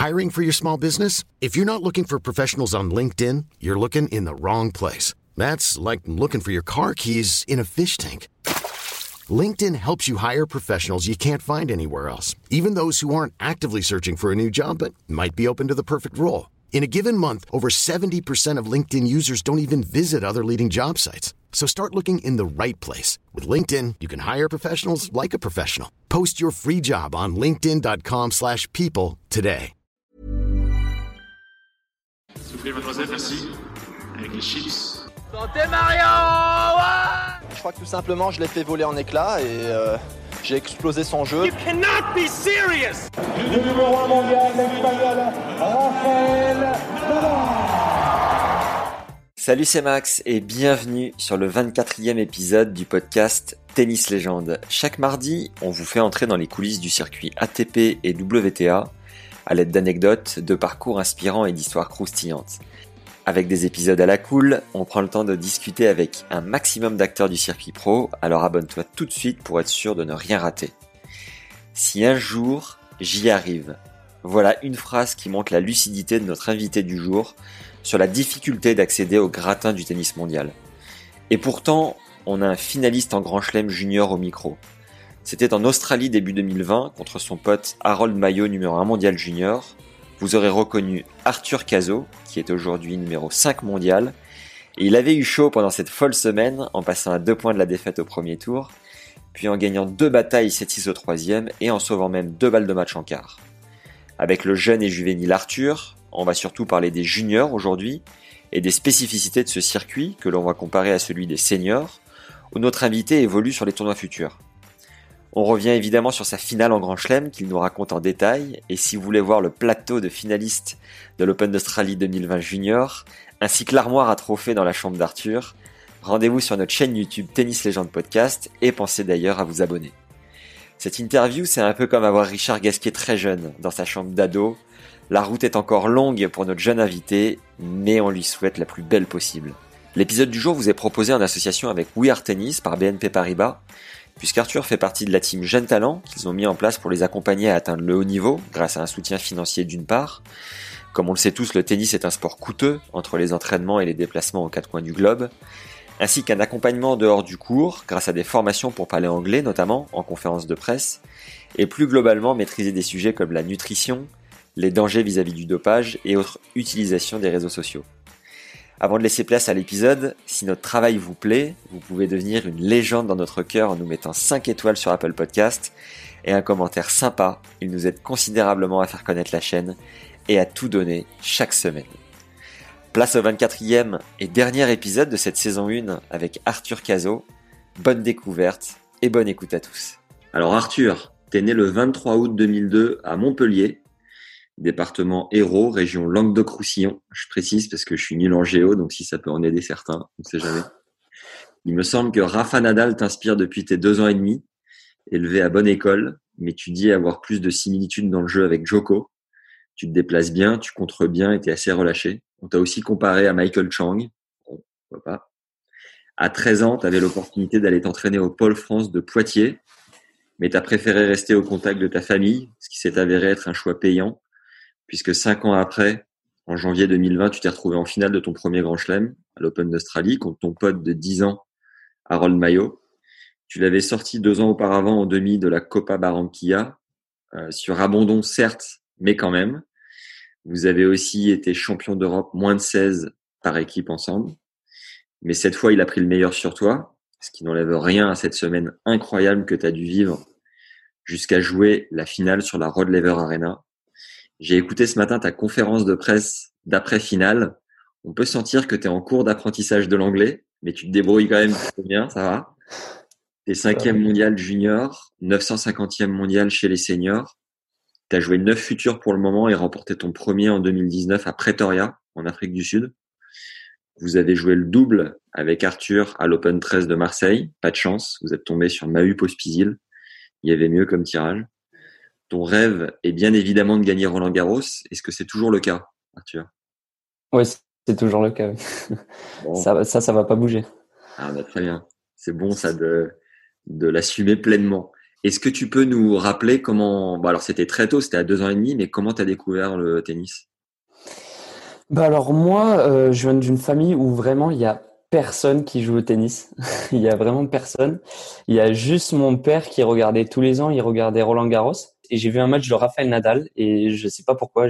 Hiring for your small business? If you're not looking for professionals on LinkedIn, you're looking in the wrong place. That's like looking for your car keys in a fish tank. LinkedIn helps you hire professionals you can't find anywhere else, even those who aren't actively searching for a new job but might be open to the perfect role. In a given month, over 70% of LinkedIn users don't even visit other leading job sites. So start looking in the right place. With LinkedIn, you can hire professionals like a professional. Post your free job on linkedin.com/people today. Soufflez, mademoiselle, merci. Avec les chips. Santé Mario! Ouais. Je crois que tout simplement, je l'ai fait voler en éclats et j'ai explosé son jeu. You cannot be serious! Le numéro 1 mondial espagnol, Rafael Nadal. Salut, c'est Max et bienvenue sur le 24e épisode du podcast Tennis Légende. Chaque mardi, on vous fait entrer dans les coulisses du circuit ATP et WTA à l'aide d'anecdotes, de parcours inspirants et d'histoires croustillantes. Avec des épisodes à la cool, on prend le temps de discuter avec un maximum d'acteurs du circuit pro, alors abonne-toi tout de suite pour être sûr de ne rien rater. Si un jour, j'y arrive. Voilà une phrase qui montre la lucidité de notre invité du jour sur la difficulté d'accéder au gratin du tennis mondial. Et pourtant, on a un finaliste en Grand Chelem junior au micro. C'était en Australie début 2020 contre son pote Harold Mayo, numéro 1 mondial junior. Vous aurez reconnu Arthur Cazaux, qui est aujourd'hui numéro 5 mondial. Et il avait eu chaud pendant cette folle semaine en passant à 2 points de la défaite au premier tour, puis en gagnant 2 batailles 7-6 au troisième et en sauvant même 2 balles de match en quart. Avec le jeune et juvénile Arthur, on va surtout parler des juniors aujourd'hui et des spécificités de ce circuit que l'on va comparer à celui des seniors, où notre invité évolue sur les tournois futurs. On revient évidemment sur sa finale en Grand Chelem qu'il nous raconte en détail, et si vous voulez voir le plateau de finalistes de l'Open d'Australie 2020 Junior, ainsi que l'armoire à trophées dans la chambre d'Arthur, rendez-vous sur notre chaîne YouTube Tennis Légende Podcast et pensez d'ailleurs à vous abonner. Cette interview, c'est un peu comme avoir Richard Gasquet très jeune dans sa chambre d'ado. La route est encore longue pour notre jeune invité, mais on lui souhaite la plus belle possible. L'épisode du jour vous est proposé en association avec We Are Tennis par BNP Paribas, puisqu'Arthur fait partie de la team Jeunes Talents qu'ils ont mis en place pour les accompagner à atteindre le haut niveau, grâce à un soutien financier d'une part. Comme on le sait tous, le tennis est un sport coûteux, entre les entraînements et les déplacements aux 4 coins du globe, ainsi qu'un accompagnement en dehors du cours, grâce à des formations pour parler anglais, notamment en conférences de presse, et plus globalement maîtriser des sujets comme la nutrition, les dangers vis-à-vis du dopage et autres utilisations des réseaux sociaux. Avant de laisser place à l'épisode, si notre travail vous plaît, vous pouvez devenir une légende dans notre cœur en nous mettant 5 étoiles sur Apple Podcast et un commentaire sympa. Il nous aide considérablement à faire connaître la chaîne et à tout donner chaque semaine. Place au 24e et dernier épisode de cette saison 1 avec Arthur Cazaux. Bonne découverte et bonne écoute à tous. Alors Arthur, t'es né le 23 août 2002 à Montpellier, département Hérault, région Languedoc-Roussillon. Je précise parce que je suis nul en géo, donc si ça peut en aider certains, on ne sait jamais. Il me semble que Rafa Nadal t'inspire depuis tes 2 ans et demi, élevé à bonne école, mais tu dis avoir plus de similitudes dans le jeu avec Djoko. Tu te déplaces bien, tu contres bien et t'es assez relâché. On t'a aussi comparé à Michael Chang. Bon, pourquoi pas. À 13 ans, tu avais l'opportunité d'aller t'entraîner au Pôle France de Poitiers, mais tu as préféré rester au contact de ta famille, ce qui s'est avéré être un choix payant, puisque 5 ans après, en janvier 2020, tu t'es retrouvé en finale de ton premier Grand Chelem à l'Open d'Australie contre ton pote de 10 ans, Harold Mayo. Tu l'avais sorti 2 ans auparavant en demi de la Copa Barranquilla, sur abandon certes, mais quand même. Vous avez aussi été champion d'Europe moins de 16 par équipe ensemble. Mais cette fois, il a pris le meilleur sur toi, ce qui n'enlève rien à cette semaine incroyable que tu as dû vivre jusqu'à jouer la finale sur la Rod Laver Arena. J'ai écouté ce matin ta conférence de presse d'après-finale. On peut sentir que tu es en cours d'apprentissage de l'anglais, mais tu te débrouilles quand même très bien, ça va. Tu es 5e mondial junior, 950e mondial chez les seniors. Tu as joué 9 futurs pour le moment et remporté ton premier en 2019 à Pretoria, en Afrique du Sud. Vous avez joué le double avec Arthur à l'Open 13 de Marseille. Pas de chance, vous êtes tombé sur Mahut Pospisil. Il y avait mieux comme tirage. Ton rêve est bien évidemment de gagner Roland-Garros. Est-ce que c'est toujours le cas, Arthur ? Oui, c'est toujours le cas. Bon. Ça va pas bouger. Ah bah très bien. C'est bon ça de l'assumer pleinement. Est-ce que tu peux nous rappeler comment, alors c'était très tôt, c'était à 2 ans et demi, mais comment tu as découvert le tennis? Bah alors moi, je viens d'une famille où vraiment il y a personne qui joue au tennis. Il y a vraiment personne. Il y a juste mon père qui regardait tous les ans, il regardait Roland Garros. Et j'ai vu un match de Rafael Nadal et je sais pas pourquoi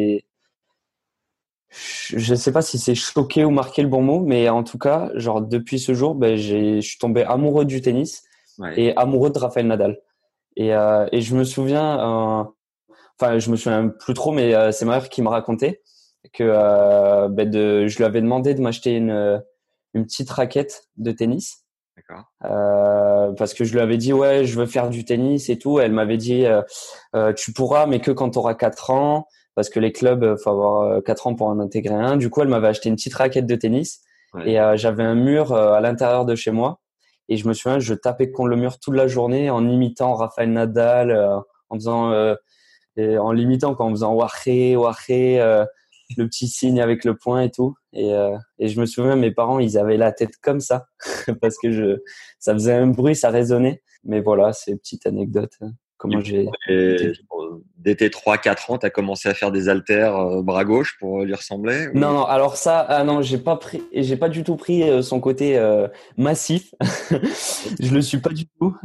je sais pas si c'est choqué ou marqué le bon mot, mais en tout cas, genre depuis ce jour, ben je suis tombé amoureux du tennis Ouais. et amoureux de Rafael Nadal. Et je me souviens, enfin je me souviens plus trop, mais c'est ma mère qui me racontait que je lui avais demandé de m'acheter une petite raquette de tennis D'accord. parce que je lui avais dit ouais je veux faire du tennis et tout. Elle m'avait dit tu pourras mais que quand tu auras 4 ans parce que les clubs faut avoir 4 ans pour en intégrer un. Du coup elle m'avait acheté une petite raquette de tennis Ouais. et j'avais un mur à l'intérieur de chez moi et je me souviens je tapais contre le mur toute la journée en imitant Rafael Nadal en faisant et en limitant quand en faisant waré waré le petit signe avec le poing et tout et je me souviens mes parents ils avaient la tête comme ça parce que ça faisait un bruit ça résonnait mais voilà c'est une petite anecdote comment j'ai Et dès tes 3-4 ans, tu as commencé à faire des haltères bras gauche pour lui ressembler non ou... non alors ça ah non j'ai pas du tout pris son côté massif je le suis pas du tout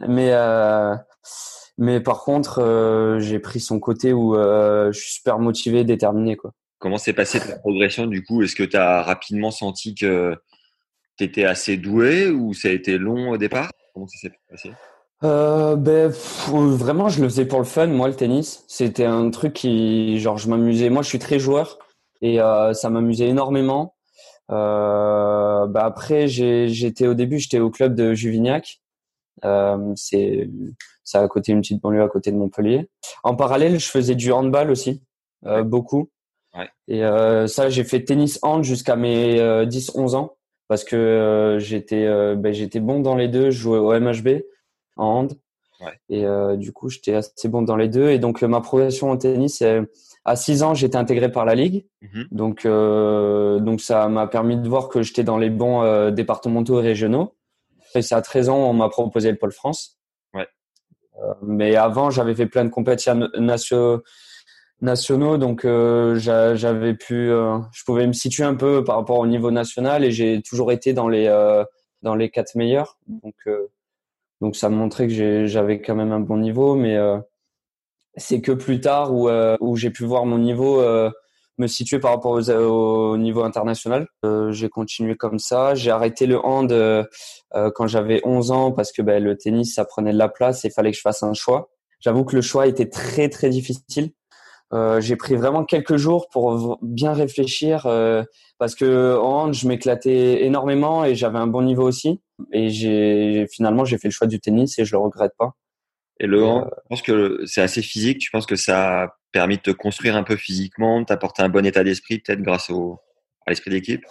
mais par contre j'ai pris son côté où je suis super motivé déterminé quoi. Comment s'est passée ta progression du coup? Est-ce que tu as rapidement senti que tu étais assez doué ou ça a été long au départ? Comment ça s'est passé? Vraiment, je le faisais pour le fun, moi, le tennis. C'était un truc qui, genre, je m'amusais. Moi, je suis très joueur et ça m'amusait énormément. Après, au début, j'étais au club de Juvignac. C'est à côté, une petite banlieue à côté de Montpellier. En parallèle, je faisais du handball aussi, Ouais. beaucoup. Ouais. Et ça, j'ai fait tennis hand jusqu'à mes 10-11 ans parce que j'étais bon dans les deux. Je jouais au MHB en hand. Ouais. Et du coup, j'étais assez bon dans les deux. Et donc, ma progression au tennis, à 6 ans, j'étais intégré par la Ligue. Mhm. Donc, ça m'a permis de voir que j'étais dans les bons départementaux et régionaux. Et c'est à 13 ans, on m'a proposé le Pôle France. Ouais. Mais avant, j'avais fait plein de compétitions nationaux. Donc, je pouvais me situer un peu par rapport au niveau national. Et j'ai toujours été dans les 4 meilleurs. Donc ça me montrait que j'avais quand même un bon niveau, mais c'est que plus tard où j'ai pu voir mon niveau me situer par rapport au niveau international. J'ai continué comme ça. J'ai arrêté le hand quand j'avais 11 ans parce que le tennis, ça prenait de la place et il fallait que je fasse un choix. J'avoue que le choix était très, très difficile. J'ai pris vraiment quelques jours pour bien réfléchir parce que en hand, je m'éclatais énormément et j'avais un bon niveau aussi. Et finalement j'ai fait le choix du tennis et je le regrette pas. Et le hand, je pense que c'est assez physique. Tu penses que ça a permis de te construire un peu physiquement, de t'apporter un bon état d'esprit, peut-être grâce à l'esprit d'équipe?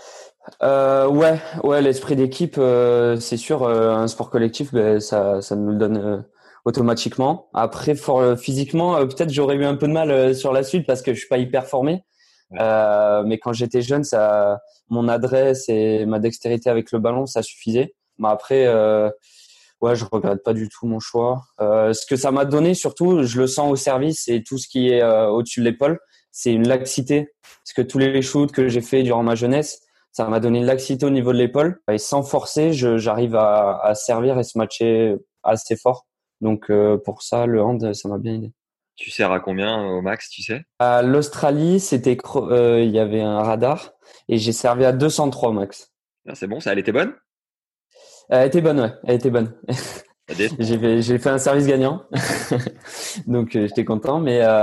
Ouais, l'esprit d'équipe, c'est sûr. Un sport collectif, ça nous le donne automatiquement. Après, physiquement, peut-être j'aurais eu un peu de mal sur la suite parce que je suis pas hyper formé. Ouais. Mais quand j'étais jeune, mon adresse et ma dextérité avec le ballon, ça suffisait. Mais après, ouais, je regrette pas du tout mon choix. Ce que ça m'a donné, surtout, je le sens au service et tout ce qui est au-dessus de l'épaule, c'est une laxité. Parce que tous les shoots que j'ai fait durant ma jeunesse, ça m'a donné une laxité au niveau de l'épaule. Et sans forcer, j'arrive à servir et se matcher assez fort. Donc pour ça, le hand, ça m'a bien aidé. Tu sers à combien au max, tu sais? À l'Australie, il y avait un radar et j'ai servi à 203 max. Ah, c'est bon, ça, elle était bonne? Elle était bonne, ouais. Elle était bonne. Ça descend. J'ai fait un service gagnant, donc j'étais content.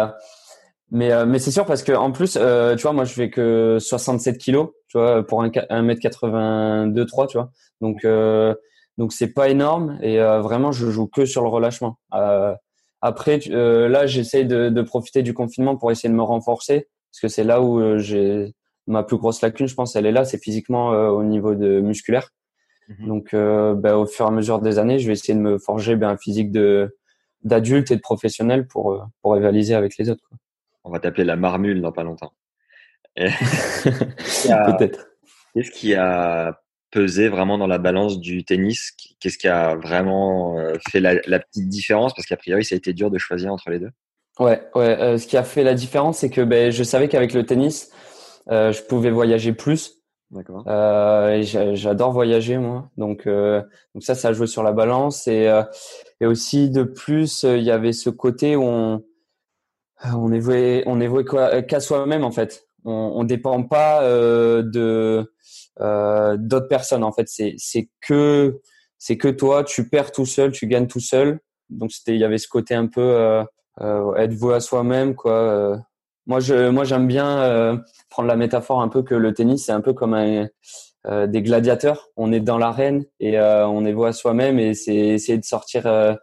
Mais c'est sûr parce que en plus, tu vois, moi je fais que 67 kilos, tu vois, pour 1m82-3, tu vois. Donc c'est pas énorme et vraiment je joue que sur le relâchement. Après, là, j'essaye de profiter du confinement pour essayer de me renforcer parce que c'est là où j'ai ma plus grosse lacune, je pense, elle est là, c'est physiquement au niveau de musculaire. Mhm. Donc, au fur et à mesure des années, je vais essayer de me forger un physique d'adulte et de professionnel pour rivaliser avec les autres, quoi. On va t'appeler la marmule dans pas longtemps. Et- Il y a- Peut-être. Qu'est-ce qui a pesé vraiment dans la balance du tennis? Qu'est-ce qui a vraiment fait la petite différence? Parce qu'a priori, ça a été dur de choisir entre les deux. Ouais. Ce qui a fait la différence, c'est que je savais qu'avec le tennis, je pouvais voyager plus. D'accord. Et j'adore voyager moi, donc ça a joué sur la balance et aussi de plus il y avait ce côté où on est voué qu'à soi-même en fait. On dépend pas de d'autres personnes en fait. C'est que toi, tu perds tout seul, tu gagnes tout seul. Donc il y avait ce côté un peu être voué à soi-même quoi. Moi j'aime bien prendre la métaphore un peu que le tennis c'est un peu comme des gladiateurs. On est dans l'arène et on est voué à soi-même et c'est essayer de sortir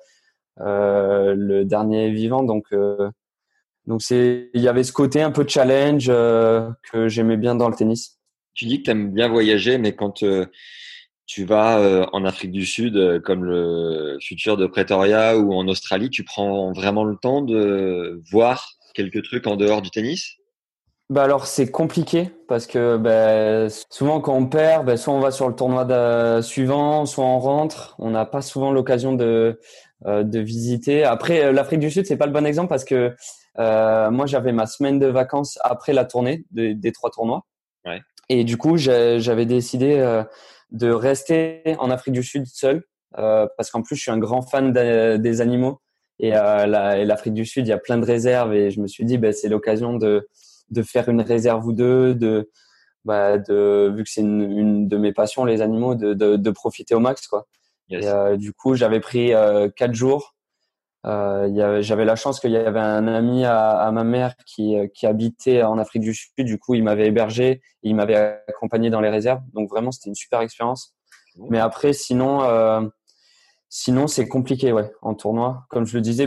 le dernier vivant. Donc il y avait ce côté un peu challenge que j'aimais bien dans le tennis. Tu dis que tu aimes bien voyager, mais quand tu vas en Afrique du Sud, comme le futur de Pretoria ou en Australie, tu prends vraiment le temps de voir quelques trucs en dehors du tennis? Alors c'est compliqué parce que souvent quand on perd, soit on va sur le tournoi suivant, soit on rentre. On n'a pas souvent l'occasion de visiter. Après l'Afrique du Sud c'est pas le bon exemple parce que moi j'avais ma semaine de vacances après la tournée des 3 tournois. Ouais. Et du coup j'avais décidé de rester en Afrique du Sud seul parce qu'en plus je suis un grand fan des animaux et l'Afrique du Sud il y a plein de réserves et je me suis dit c'est l'occasion de faire une réserve ou deux, vu que c'est une de mes passions, les animaux, de profiter au max, quoi. Yes. Et du coup, j'avais pris 4 jours. J'avais la chance qu'il y avait un ami à ma mère qui habitait en Afrique du Sud. Du coup, il m'avait hébergé, et il m'avait accompagné dans les réserves. Donc vraiment, c'était une super expérience. Mais après, sinon, c'est compliqué, ouais, en tournoi. Comme je le disais,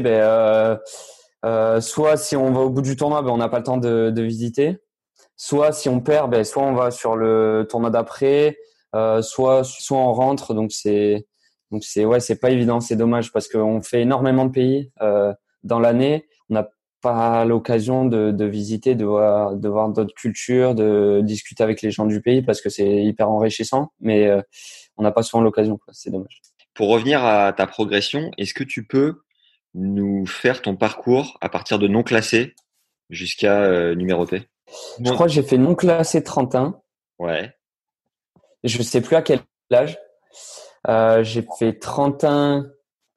soit si on va au bout du tournoi, on n'a pas le temps de visiter. Soit si on perd, soit on va sur le tournoi d'après, soit on rentre. Donc c'est pas évident, c'est dommage parce qu'on fait énormément de pays dans l'année. On n'a pas l'occasion de visiter, de voir d'autres cultures, de discuter avec les gens du pays parce que c'est hyper enrichissant. Mais on n'a pas souvent l'occasion, quoi. C'est dommage. Pour revenir à ta progression, est-ce que tu peux nous faire ton parcours à partir de non classé jusqu'à numéroté? Je crois que j'ai fait non classé 31. Ouais. Je sais plus à quel âge. J'ai fait 31,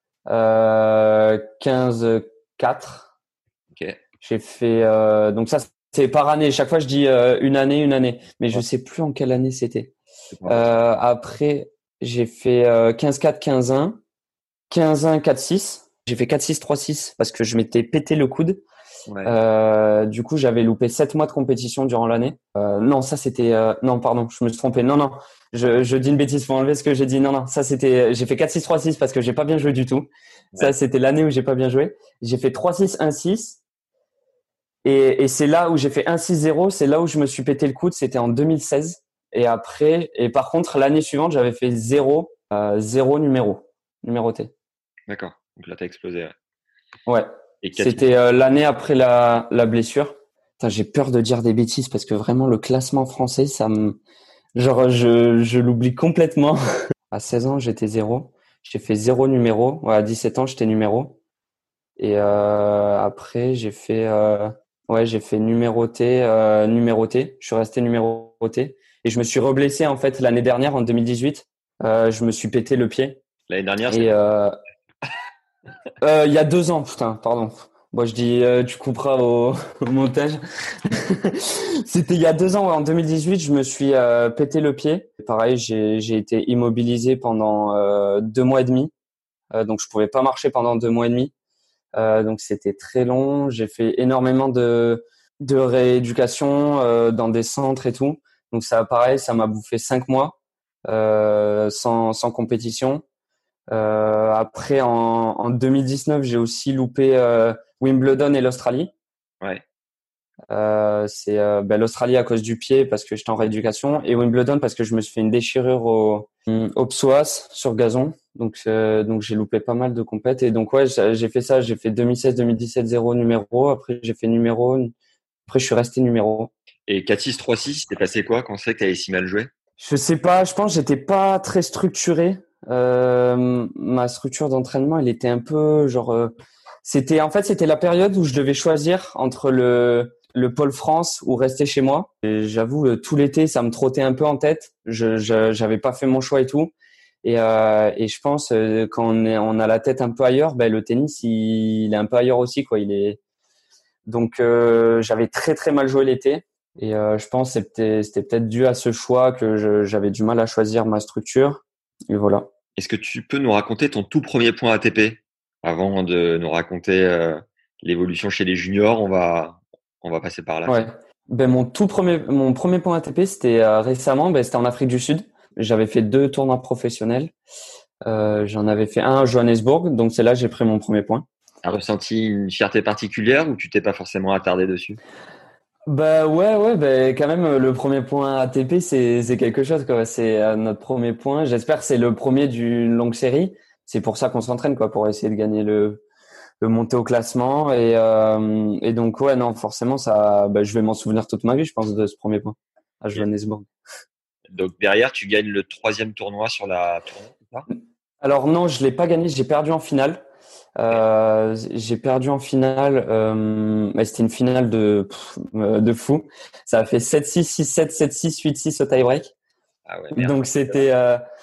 15, 4. Ok. J'ai fait donc ça c'est par année. Chaque fois je dis une année, mais je sais plus en quelle année c'était. Après j'ai fait 15-4, 15-1, 15-1, 4-6. J'ai fait 4-6, 3-6 parce que je m'étais pété le coude. Ouais. Du coup, j'avais loupé 7 mois de compétition durant l'année. Non, ça c'était non, pardon, je me suis trompé. Non, je dis une bêtise, faut enlever ce que j'ai dit. Non, ça c'était j'ai fait 4-6, 3-6 parce que j'ai pas bien joué du tout. Ouais. Ça c'était l'année où j'ai pas bien joué. J'ai fait 3-6, 1-6. Et c'est là où j'ai fait 1-6-0, c'est là où je me suis pété le coude, c'était en 2016. Et après par contre, l'année suivante, j'avais fait 0 numéroté. D'accord. Donc là tu as explosé. Ouais. C'était l'année après la blessure. Putain, j'ai peur de dire des bêtises parce que vraiment le classement français, je l'oublie complètement. À 16 ans, j'étais 0. J'ai fait 0 numéro. Ouais, à 17 ans, j'étais numéro. Et après, j'ai fait numéroté. Je suis resté numéroté. Et je me suis reblessé en fait l'année dernière, en 2018. Je me suis pété le pied. L'année dernière, c'est il y a 2 ans, putain, pardon. Moi, je dis, tu couperas au montage. C'était il y a 2 ans, ouais, en 2018, je me suis pété le pied. Pareil, j'ai été immobilisé pendant 2 mois et demi. Donc, je pouvais pas marcher pendant 2 mois et demi. Donc, c'était très long. J'ai fait énormément de rééducation dans des centres et tout. Donc, ça, pareil, ça m'a bouffé 5 mois sans compétition. Après, en 2019, j'ai aussi loupé Wimbledon et l'Australie. Ouais. C'est l'Australie à cause du pied parce que j'étais en rééducation et Wimbledon parce que je me suis fait une déchirure au psoas sur gazon. Donc j'ai loupé pas mal de compètes et donc ouais, j'ai fait ça. J'ai fait 2016, 2017 0 numéro. Après j'ai fait numéro. Après je suis resté numéro. Et 4-6, 3-6, c'était passé quoi quand c'est que tu avais si mal joué? Je sais pas, je pense que j'étais pas très structuré. Ma structure d'entraînement, elle était un peu c'était la période où je devais choisir entre le pôle France ou rester chez moi. Et j'avoue, tout l'été, ça me trottait un peu en tête. J'avais pas fait mon choix et tout. Et je pense quand on a la tête un peu ailleurs, ben le tennis il est un peu ailleurs aussi quoi. Donc j'avais très très mal joué l'été. Et je pense que c'était peut-être dû à ce choix que j'avais du mal à choisir ma structure. Et voilà. Est-ce que tu peux nous raconter ton tout premier point ATP avant de nous raconter l'évolution chez les juniors? On va passer par là. Ouais. Ben mon premier point ATP c'était récemment, c'était en Afrique du Sud. J'avais fait 2 tournois professionnels. J'en avais fait un à Johannesburg, donc c'est là que j'ai pris mon premier point. T'as ressenti une fierté particulière ou tu t'es pas forcément attardé dessus? Bah ouais, quand même le premier point ATP c'est quelque chose quoi. C'est notre premier point. J'espère que c'est le premier d'une longue série. C'est pour ça qu'on s'entraîne quoi, pour essayer de gagner le monter au classement et donc ouais non forcément ça, je vais m'en souvenir toute ma vie je pense de ce premier point à Johannesburg. Donc derrière tu gagnes le 3e tournoi sur la tournée, c'est ça? Alors non, je l'ai pas gagné, j'ai perdu en finale. J'ai perdu en finale, c'était une finale de fou. Ça a fait 7-6, 6-7, 7-6, 8-6 au tie-break. Ah ouais, merde. Donc c'était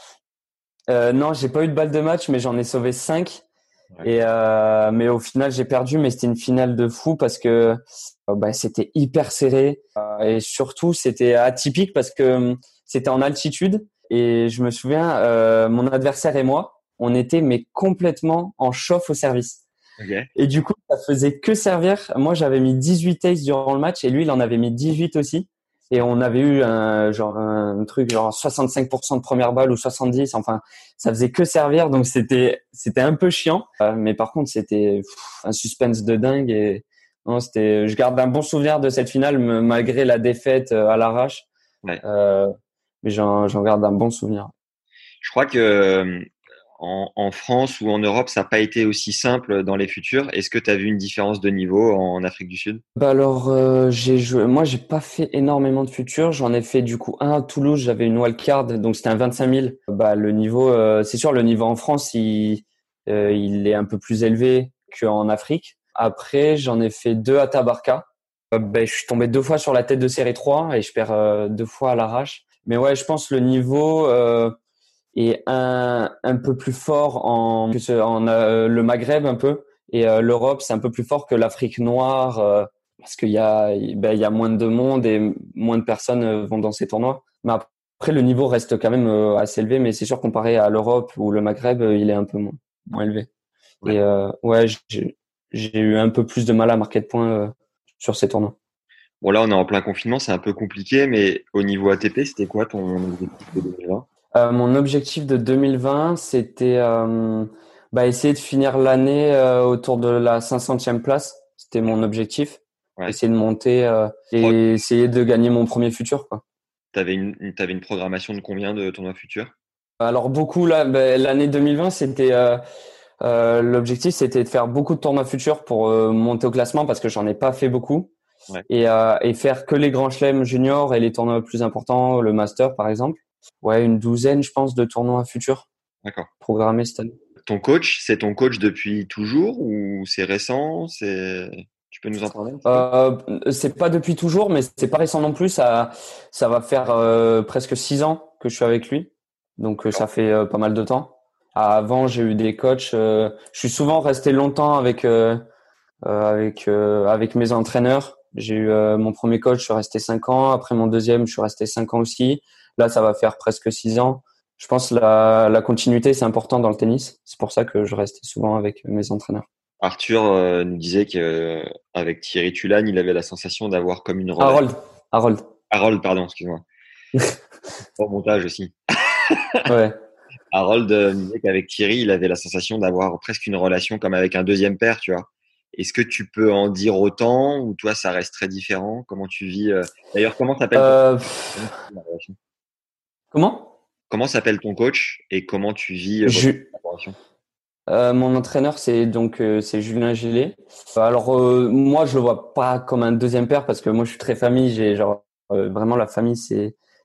non, j'ai pas eu de balle de match, mais j'en ai sauvé 5. Ouais. Et mais au final j'ai perdu, mais c'était une finale de fou parce que c'était hyper serré et surtout c'était atypique parce que c'était en altitude et je me souviens mon adversaire et moi on était mais complètement en chauffe au service. Okay. Et du coup ça faisait que servir. Moi j'avais mis 18 aces durant le match et lui il en avait mis 18 aussi. Et on avait eu un truc genre 65% de première balle ou 70, enfin ça faisait que servir, donc c'était un peu chiant, mais par contre c'était un suspense de dingue et non, je garde un bon souvenir de cette finale malgré la défaite à l'arrache. Ouais. Mais j'en garde un bon souvenir. Je crois que en France ou en Europe, ça n'a pas été aussi simple dans les futurs. Est-ce que tu as vu une différence de niveau en Afrique du Sud? Alors, moi, j'ai pas fait énormément de futurs. J'en ai fait du coup un à Toulouse. J'avais une wildcard, donc c'était un 25 000. Le niveau, c'est sûr, le niveau en France, il est un peu plus élevé qu'en Afrique. Après, j'en ai fait 2 à Tabarka. Je suis tombé 2 fois sur la tête de série 3 et je perds 2 fois à l'arrache. Mais ouais, je pense le niveau est un peu plus fort le Maghreb un peu et l'Europe c'est un peu plus fort que l'Afrique noire parce qu'il y a moins de monde et moins de personnes vont dans ces tournois. Mais après le niveau reste quand même assez élevé, mais c'est sûr comparé à l'Europe ou le Maghreb il est un peu moins élevé. Ouais. Et j'ai eu un peu plus de mal à marquer de points sur ces tournois. Bon là on est en plein confinement, c'est un peu compliqué, mais au niveau ATP c'était quoi ton objectif de 2020? Mon objectif de 2020, c'était essayer de finir l'année autour de la 500e place. C'était mon objectif. Ouais. Essayer de monter et essayer de gagner mon premier futur, quoi. T'avais une programmation de combien de tournois futurs? Alors beaucoup là, l'année 2020, c'était l'objectif, c'était de faire beaucoup de tournois futurs pour monter au classement parce que j'en ai pas fait beaucoup. Ouais. Et faire que les grands chelems juniors et les tournois plus importants, le master par exemple. Ouais, une 12aine, je pense, de tournois futurs. D'accord. Programmés cette année. Ton coach, c'est ton coach depuis toujours ou c'est récent? Tu peux nous en parler un petit peu? C'est pas depuis toujours, mais c'est pas récent non plus. Ça va faire presque 6 ans que je suis avec lui. Donc ça fait pas mal de temps. Avant, j'ai eu des coachs. Je suis souvent resté longtemps avec mes entraîneurs. J'ai eu mon premier coach, je suis resté 5 ans. Après mon deuxième, je suis resté 5 ans aussi. Là, ça va faire presque 6 ans. Je pense que la continuité, c'est important dans le tennis. C'est pour ça que je restais souvent avec mes entraîneurs. Arthur nous disait qu'avec Thierry Tulane, il avait la sensation d'avoir comme une relation. Harold, pardon, excuse-moi. Au montage aussi. Ouais. Harold nous disait qu'avec Thierry, il avait la sensation d'avoir presque une relation comme avec un deuxième père, tu vois. Est-ce que tu peux en dire autant ou toi, ça reste très différent? Comment tu vis D'ailleurs, comment s'appelle Comment s'appelle ton coach et comment tu vis votre collaboration? Mon entraîneur, c'est Julien Gillet. Alors moi, je le vois pas comme un deuxième père parce que moi, je suis très famille. J'ai vraiment la famille, c'est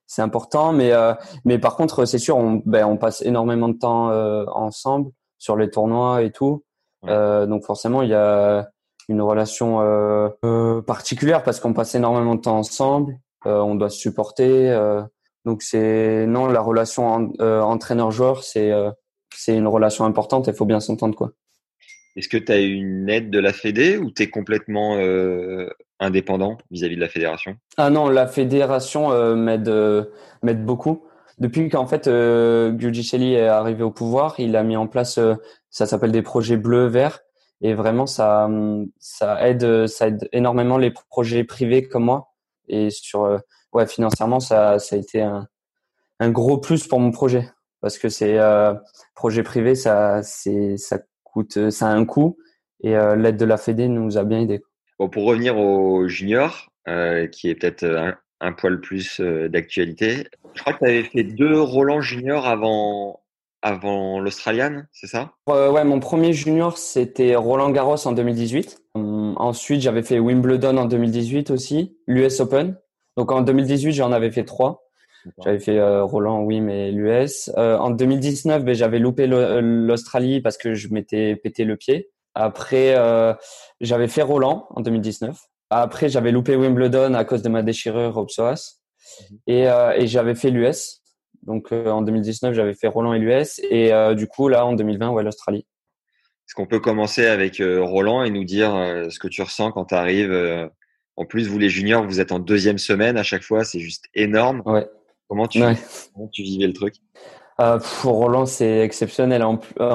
c'est important. Mais par contre, c'est sûr, on passe énormément de temps ensemble sur les tournois et tout. Ouais. Donc forcément, il y a une relation particulière parce qu'on passe énormément de temps ensemble. On doit se supporter. Donc la relation entraîneur-joueur, c'est une relation importante et il faut bien s'entendre, quoi. Est-ce que tu as une aide de la Fédé ou tu es complètement indépendant vis-à-vis de la fédération? Ah non, la fédération m'aide beaucoup. Depuis qu'en fait Giudicelli est arrivé au pouvoir, il a mis en place ça s'appelle des projets bleus-verts et vraiment ça aide énormément les projets privés comme moi et financièrement ça a été un gros plus pour mon projet parce que c'est projet privé ça coûte, ça a un coût et l'aide de la Fédé nous a bien aidé. Bon, pour revenir au junior, qui est peut-être un poil plus d'actualité, je crois que tu avais fait 2 Roland junior avant l'Australian, c'est ça? Ouais, mon premier junior c'était Roland Garros en 2018. Ensuite j'avais fait Wimbledon en 2018 aussi, l'US Open. Donc en 2018 j'en avais fait 3. D'accord. J'avais fait Roland, Wim et l'US. En 2019, j'avais loupé l'Australie parce que je m'étais pété le pied. Après, j'avais fait Roland en 2019. Après, j'avais loupé Wimbledon à cause de ma déchirure au psoas. Et j'avais fait l'US. Donc en 2019, j'avais fait Roland et l'US. Et du coup, là, en 2020, ouais, l'Australie. Est-ce qu'on peut commencer avec Roland et nous dire ce que tu ressens quand tu arrives en plus, vous les juniors, vous êtes en 2e semaine à chaque fois. C'est juste énorme. Ouais. Comment tu vivais le truc? Pour Roland, c'est exceptionnel.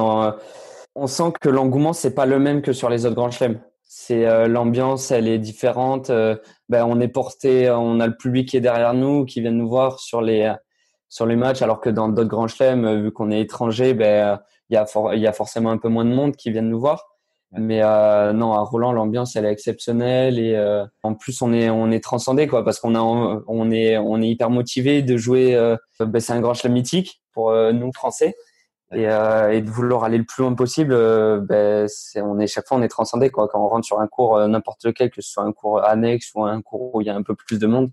On sent que l'engouement, c'est pas le même que sur les autres grands chelems. C'est l'ambiance, elle est différente. On est porté, on a le public qui est derrière nous, qui vient nous voir sur les matchs, alors que dans d'autres grands chelems, vu qu'on est étranger, il y a forcément un peu moins de monde qui viennent nous voir. Mais non, à Roland, l'ambiance elle est exceptionnelle et en plus on est transcendé, quoi, parce on est hyper motivé de jouer. C'est un grand chelem mythique pour nous Français et de vouloir aller le plus loin possible. Chaque fois on est transcendé, quoi. Quand on rentre sur un cours n'importe lequel, que ce soit un cours annexe ou un cours où il y a un peu plus de monde,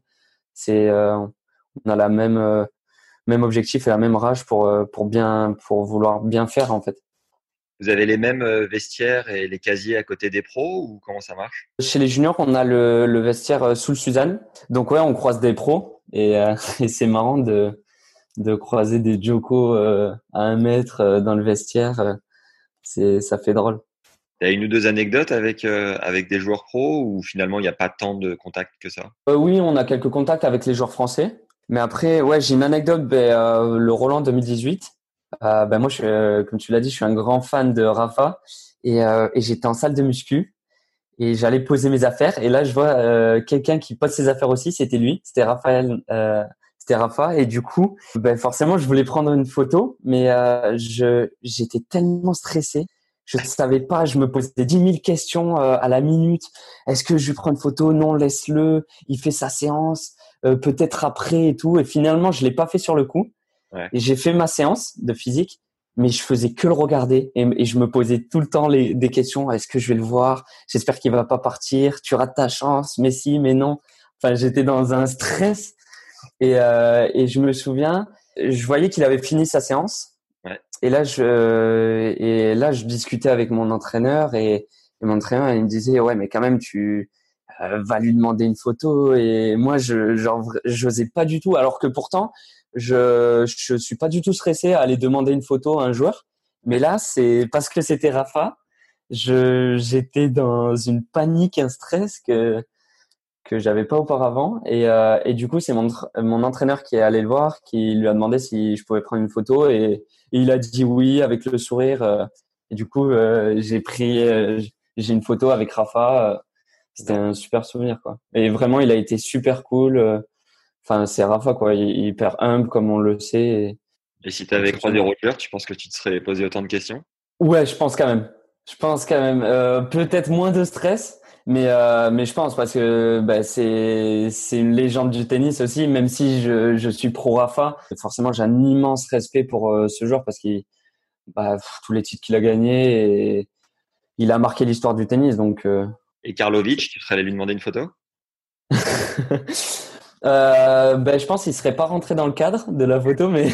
on a la même objectif et la même rage pour vouloir bien faire, en fait. Vous avez les mêmes vestiaires et les casiers à côté des pros ou comment ça marche? Chez les juniors, on a le vestiaire sous le Suzanne. Donc ouais, on croise des pros et c'est marrant de croiser des Djoko à 1 mètre dans le vestiaire. Ça fait drôle. Tu as 1 ou 2 anecdotes avec des joueurs pros ou finalement il n'y a pas tant de contacts que ça? Oui, on a quelques contacts avec les joueurs français. Mais après, ouais, j'ai une anecdote, le Roland 2018. Moi, comme tu l'as dit, je suis un grand fan de Rafa et j'étais en salle de muscu et j'allais poser mes affaires et là je vois quelqu'un qui pose ses affaires aussi, c'était lui, c'était Rafa et du coup, forcément je voulais prendre une photo, mais j'étais tellement stressé, je ne savais pas, je me posais 10 000 questions à la minute. Est-ce que je lui prends une photo? Non, laisse-le, il fait sa séance, peut-être après et tout. Et finalement, je l'ai pas fait sur le coup. Ouais. Et j'ai fait ma séance de physique, mais je faisais que le regarder et je me posais tout le temps des questions. Est-ce que je vais le voir? J'espère qu'il va pas partir. Tu rates ta chance, mais si, mais non. Enfin, j'étais dans un stress et je me souviens, je voyais qu'il avait fini sa séance. Ouais. Et là, je discutais avec mon entraîneur et mon entraîneur il me disait ouais, mais quand même tu vas lui demander une photo. Et moi, j'osais pas du tout, alors que pourtant je suis pas du tout stressé à aller demander une photo à un joueur, mais là c'est parce que c'était Rafa, j'étais dans une panique, un stress que j'avais pas auparavant et du coup c'est mon entraîneur qui est allé le voir, qui lui a demandé si je pouvais prendre une photo et il a dit oui avec le sourire et du coup j'ai une photo avec Rafa, c'était un super souvenir, quoi. Et vraiment il a été super cool. Enfin, c'est Rafa, quoi. Il est hyper humble, comme on le sait. Et si tu avais croisé Roger, tu penses que tu te serais posé autant de questions? Ouais, je pense quand même. Peut-être moins de stress, mais je pense parce que c'est une légende du tennis aussi. Même si je suis pro Rafa, forcément j'ai un immense respect pour ce joueur parce qu'il tous les titres qu'il a gagnés et il a marqué l'histoire du tennis. Donc. Et Karlovic, tu serais allé lui demander une photo? Je pense qu'il serait pas rentré dans le cadre de la photo, mais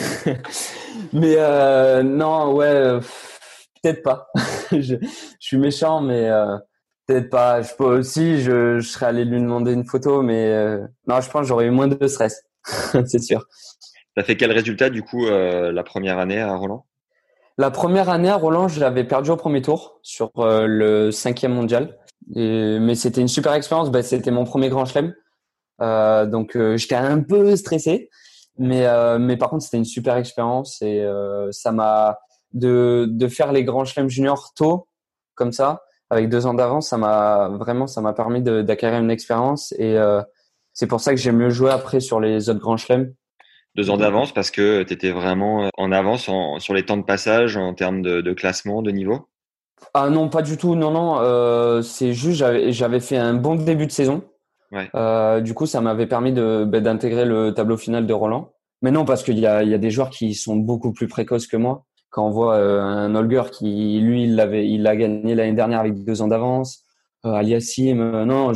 non, ouais, peut-être pas. Je suis méchant, mais peut-être pas. Je serais allé lui demander une photo, mais non, je pense que j'aurais eu moins de stress, c'est sûr. T'as fait quel résultat du coup la première année à Roland? La première année à Roland, je l'avais perdu au premier tour sur le 5e mondial. Mais c'était une super expérience. C'était mon premier Grand Chelem. Donc j'étais un peu stressé. Mais par contre, c'était une super expérience. Et ça m'a… De faire les Grands Chelems juniors tôt, comme ça, avec 2 ans d'avance, ça m'a permis d'acquérir une expérience. Et c'est pour ça que j'ai mieux joué après sur les autres Grands Chelems. 2 ans d'avance parce que tu étais vraiment en avance sur les temps de passage en termes de classement, de niveau? Ah non, pas du tout. Non. C'est juste j'avais fait un bon début de saison. Ouais. Du coup, ça m'avait permis d'intégrer le tableau final de Roland. Mais non, parce qu'il y a des joueurs qui sont beaucoup plus précoces que moi. Quand on voit un Holger qui, lui, il l'a gagné l'année dernière avec 2 ans d'avance. Aliassime, non,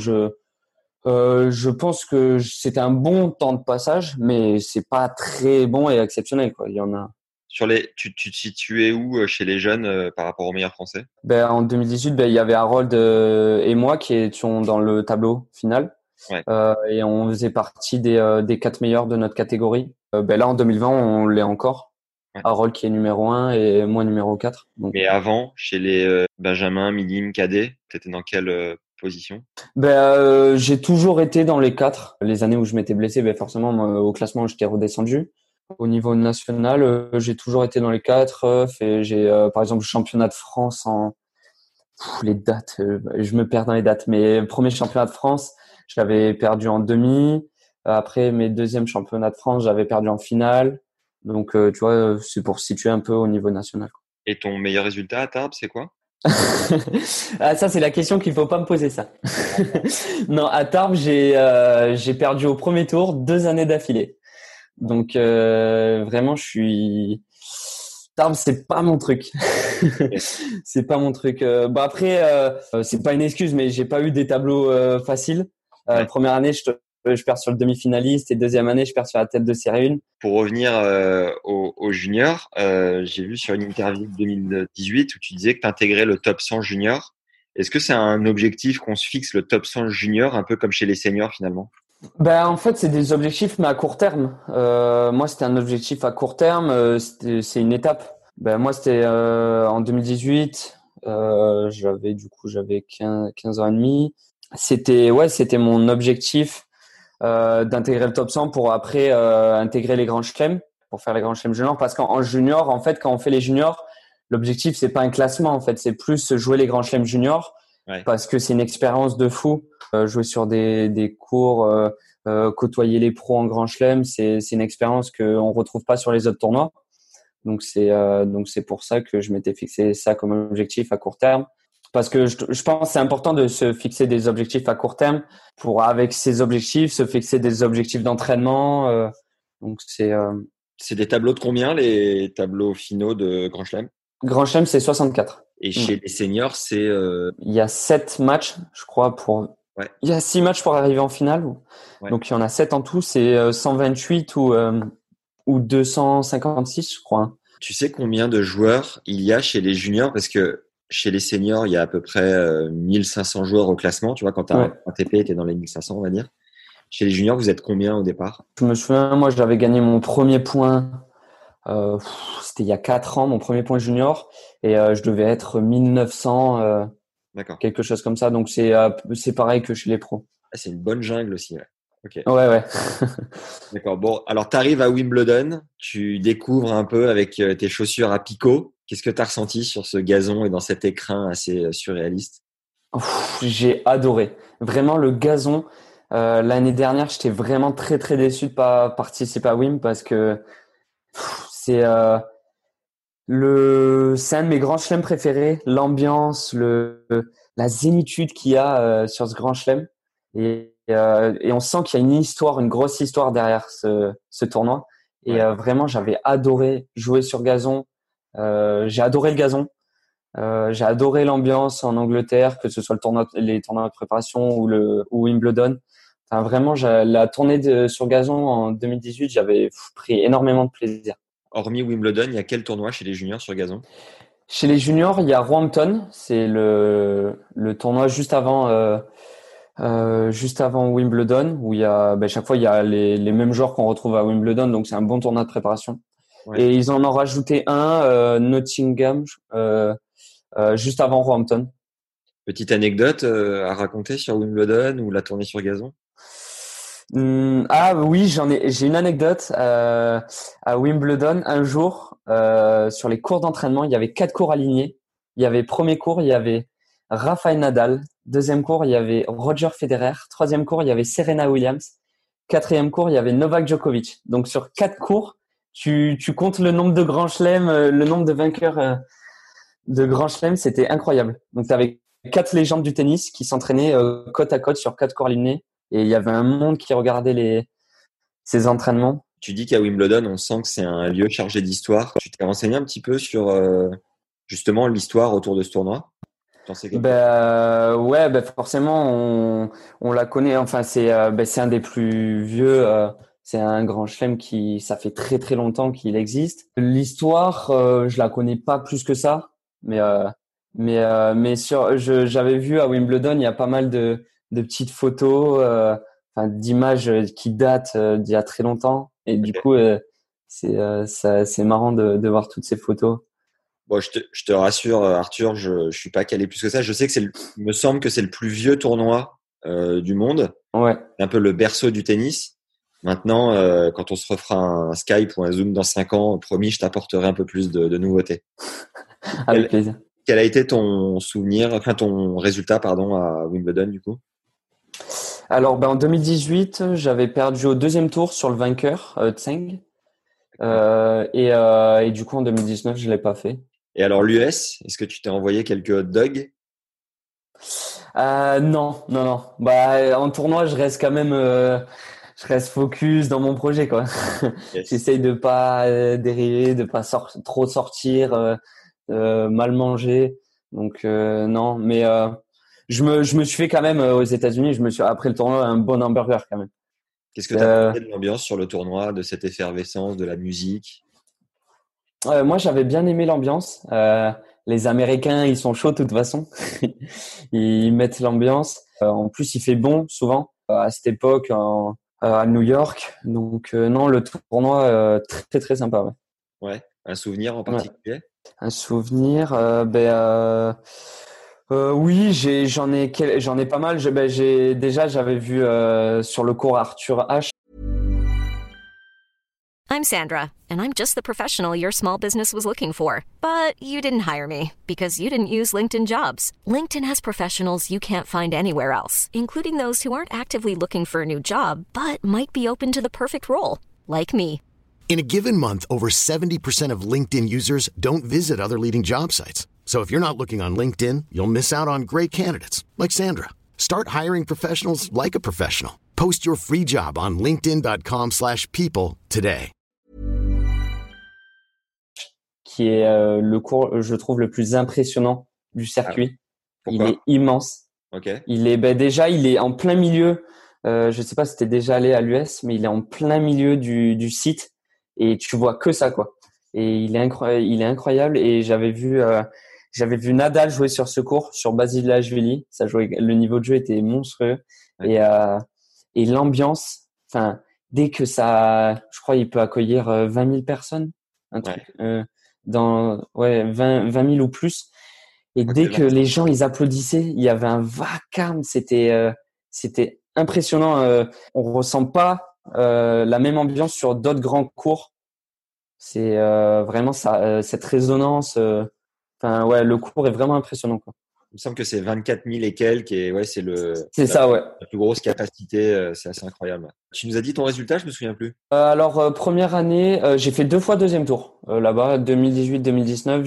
je pense que c'était un bon temps de passage, mais c'est pas très bon et exceptionnel, quoi. Il y en a. Tu te situais où chez les jeunes par rapport aux meilleurs français? En 2018, il y avait Harold et moi qui étions dans le tableau final. Ouais. Et on faisait partie des 4 meilleurs de notre catégorie. Là, en 2020, on l'est encore. Ouais. Harold qui est numéro 1 et moi numéro 4. Donc. Mais avant, chez les Benjamin, Minim, Cadet, tu étais dans quelle position? J'ai toujours été dans les 4. Les années où je m'étais blessé, forcément, au classement, j'étais redescendu. Au niveau national, j'ai toujours été dans les 4. J'ai, par exemple, le championnat de France les dates, je me perds dans les dates. Mais premier championnat de France, je l'avais perdu en demi. Après, mes deuxièmes championnats de France, j'avais perdu en finale. Donc, tu vois, c'est pour se situer un peu au niveau national. Et ton meilleur résultat à Tarbes, c'est quoi? Ah, ça, c'est la question qu'il faut pas me poser, ça. Non, à Tarbes, j'ai perdu au premier tour 2 années d'affilée. Donc, vraiment, Tarbes, c'est pas mon truc. C'est pas mon truc. Après, c'est pas une excuse, mais j'ai pas eu des tableaux faciles. Ouais. Première année, je perds sur le demi-finaliste et deuxième année, je perds sur la tête de série 1. Pour revenir aux juniors, j'ai vu sur une interview de 2018 où tu disais que tu intégrais le top 100 junior. Est-ce que c'est un objectif qu'on se fixe, le top 100 junior, un peu comme chez les seniors finalement? En fait, c'est des objectifs, mais à court terme. Moi, c'était un objectif à court terme. C'est une étape. Moi, c'était en 2018. J'avais 15 ans et demi. C'était mon objectif d'intégrer le top 100 pour après intégrer les grands chelems, pour faire les grands chelems juniors. Parce qu'en junior, en fait, quand on fait les juniors, l'objectif, c'est pas un classement. En fait, c'est plus jouer les grands chelems juniors. Ouais. Parce que c'est une expérience de fou. Jouer sur des cours, côtoyer les pros en grand chelem, c'est une expérience qu'on retrouve pas sur les autres tournois. Donc c'est pour ça que je m'étais fixé ça comme objectif à court terme. Parce que je pense que c'est important de se fixer des objectifs à court terme pour, avec ces objectifs, se fixer des objectifs d'entraînement. Donc c'est des tableaux de combien, les tableaux finaux de Grand Chelem? Grand Chelem, c'est 64. Et chez les seniors, c'est… Il y a 7 matchs, je crois, pour… Ouais. Il y a 6 matchs pour arriver en finale. Ouais. Donc, il y en a 7 en tout. C'est 128 ou 256, je crois. Tu sais combien de joueurs il y a chez les juniors? Parce que chez les seniors, il y a à peu près 1500 joueurs au classement. Tu vois, quand tu as un TP, tu es dans les 1500, on va dire. Chez les juniors, vous êtes combien au départ? Je me souviens, moi, j'avais gagné mon premier point. C'était il y a 4 ans, mon premier point junior. Et je devais être 1900, quelque chose comme ça. Donc, c'est pareil que chez les pros. Ah, c'est une bonne jungle aussi, ouais. Okay. Ouais. D'accord. Bon, alors tu arrives à Wimbledon, tu découvres un peu avec tes chaussures à picot. Qu'est-ce que tu as ressenti sur ce gazon et dans cet écrin assez surréaliste? J'ai adoré. Vraiment, le gazon. L'année dernière, j'étais vraiment très, très déçu de pas participer à Wim parce que c'est un de mes grands chelems préférés. L'ambiance, la zénitude qu'il y a sur ce grand chelem. Et on sent qu'il y a une histoire, une grosse histoire derrière ce tournoi. Et vraiment, j'avais adoré jouer sur gazon. J'ai adoré le gazon. J'ai adoré l'ambiance en Angleterre, que ce soit les tournois de préparation ou Wimbledon. Enfin, vraiment, la tournée sur gazon en 2018, j'avais pris énormément de plaisir. Hormis Wimbledon, il y a quel tournoi chez les juniors sur gazon? Chez les juniors, il y a Roehampton, c'est le tournoi juste avant Wimbledon, où il y a chaque fois il y a les mêmes joueurs qu'on retrouve à Wimbledon, donc c'est un bon tournoi de préparation. Ouais. Et ils en ont rajouté un Nottingham juste avant Roehampton. Petite anecdote à raconter sur Wimbledon ou la tournée sur gazon? Ah oui, j'ai une anecdote à Wimbledon. Un jour, sur les cours d'entraînement, il y avait 4 cours alignés. Il y avait premier cours, il y avait Rafael Nadal. Deuxième cours, il y avait Roger Federer. Troisième cours, il y avait Serena Williams. Quatrième cours, il y avait Novak Djokovic. Donc sur 4 cours, tu comptes le nombre de grands chelems, le nombre de vainqueurs de grands chelems, c'était incroyable. Donc tu avais 4 légendes du tennis qui s'entraînaient côte à côte sur 4 cours alignés. Et il y avait un monde qui regardait ces entraînements. Tu dis qu'à Wimbledon, on sent que c'est un lieu chargé d'histoire. Tu t'es renseigné un petit peu sur justement l'histoire autour de ce tournoi? Forcément, on la connaît. Enfin, c'est un des plus vieux. C'est un grand chelem ça fait très très longtemps qu'il existe. L'histoire, je la connais pas plus que ça, j'avais vu à Wimbledon, il y a pas mal de petites photos, d'images qui datent d'il y a très longtemps. Et du coup, c'est marrant de voir toutes ces photos. Bon, je te rassure, Arthur, je suis pas calé plus que ça. Je sais que il me semble que c'est le plus vieux tournoi du monde. Ouais. C'est un peu le berceau du tennis. Maintenant, quand on se refera un Skype ou un Zoom dans 5 ans, promis, je t'apporterai un peu plus de nouveautés. Avec plaisir. Quel a été ton résultat, à Wimbledon, du coup? Alors, en 2018, j'avais perdu au deuxième tour sur le vainqueur, Tseng. Et du coup, en 2019, je l'ai pas fait. Et alors, l'US, est-ce que tu t'es envoyé quelques hot dogs? Non. En tournoi, je reste quand même, je reste focus dans mon projet, quoi. Yes. J'essaye de pas dériver, de pas trop sortir, mal manger. Donc, non, mais je me suis fait quand même aux États-Unis. Après le tournoi, un bon hamburger quand même. Qu'est-ce que tu as pensé de l'ambiance sur le tournoi, de cette effervescence, de la musique? Moi, j'avais bien aimé l'ambiance. Les Américains, ils sont chauds de toute façon. Ils mettent l'ambiance. En plus, il fait bon souvent à cette époque à New York. Donc, non, le tournoi très très sympa. Ouais. Ouais. Un souvenir en particulier? Ouais. Un souvenir, oui, j'en ai pas mal. J'avais vu sur le cours Arthur H. I'm Sandra, and I'm just the professional your small business was looking for. But you didn't hire me because you didn't use LinkedIn Jobs. LinkedIn has professionals you can't find anywhere else, including those who aren't actively looking for a new job, but might be open to the perfect role, like me. In a given month, over 70% of LinkedIn users don't visit other leading job sites. So if you're not looking on LinkedIn, you'll miss out on great candidates like Sandra. Start hiring professionals like a professional. Post your free job on linkedin.com/people today. Qui est le cours, je trouve, le plus impressionnant du circuit. Pourquoi? Il est immense. Okay. Il est en plein milieu. Je sais pas si t'es déjà allé à l'US, mais il est en plein milieu du site et tu vois que ça, quoi. Et il est incroyable. Et j'avais vu Nadal jouer sur ce cours, sur Basilashvili. Le niveau de jeu était monstrueux. Okay. Et l'ambiance, dès que je crois, il peut accueillir 20 000 personnes, un truc, 20 000 ou plus. Et dès que les gens, ils applaudissaient, il y avait un vacarme. C'était impressionnant. On ressent pas la même ambiance sur d'autres grands cours. C'est vraiment ça, cette résonance. Le cours est vraiment impressionnant, quoi. Il me semble que c'est 24 000 et quelques, et c'est la plus grosse capacité. C'est assez incroyable. Tu nous as dit ton résultat, je me souviens plus. Alors première année, j'ai fait 2 fois deuxième tour là-bas, 2018-2019.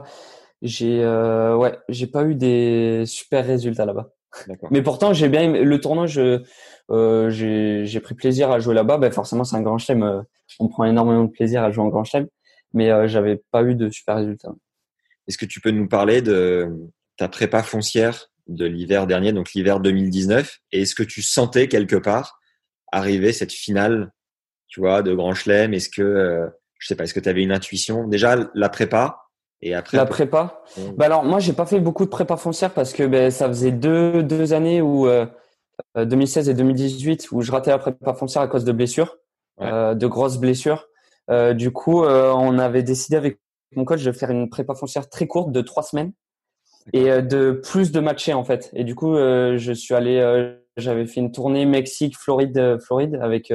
J'ai pas eu des super résultats là-bas. D'accord. Mais pourtant, j'ai bien aimé le tournoi. J'ai pris plaisir à jouer là-bas. Forcément, c'est un grand chelem. On prend énormément de plaisir à jouer en grand chelem, mais j'avais pas eu de super résultats. Est-ce que tu peux nous parler de ta prépa foncière de l'hiver dernier, donc l'hiver 2019. Et est-ce que tu sentais quelque part arriver cette finale, tu vois, de Grand Chelem? Est-ce que, je sais pas, est-ce que tu avais une intuition? Déjà, la prépa et après. La prépa? Bah alors, moi, j'ai pas fait beaucoup de prépa foncière parce que ça faisait deux années où 2016 et 2018 où je ratais la prépa foncière à cause de blessures, de grosses blessures. Du coup, on avait décidé avec mon coach de faire une prépa foncière très courte de 3 semaines et de plus de matchs en fait. Et du coup, je suis allé, j'avais fait une tournée Mexique, Floride avec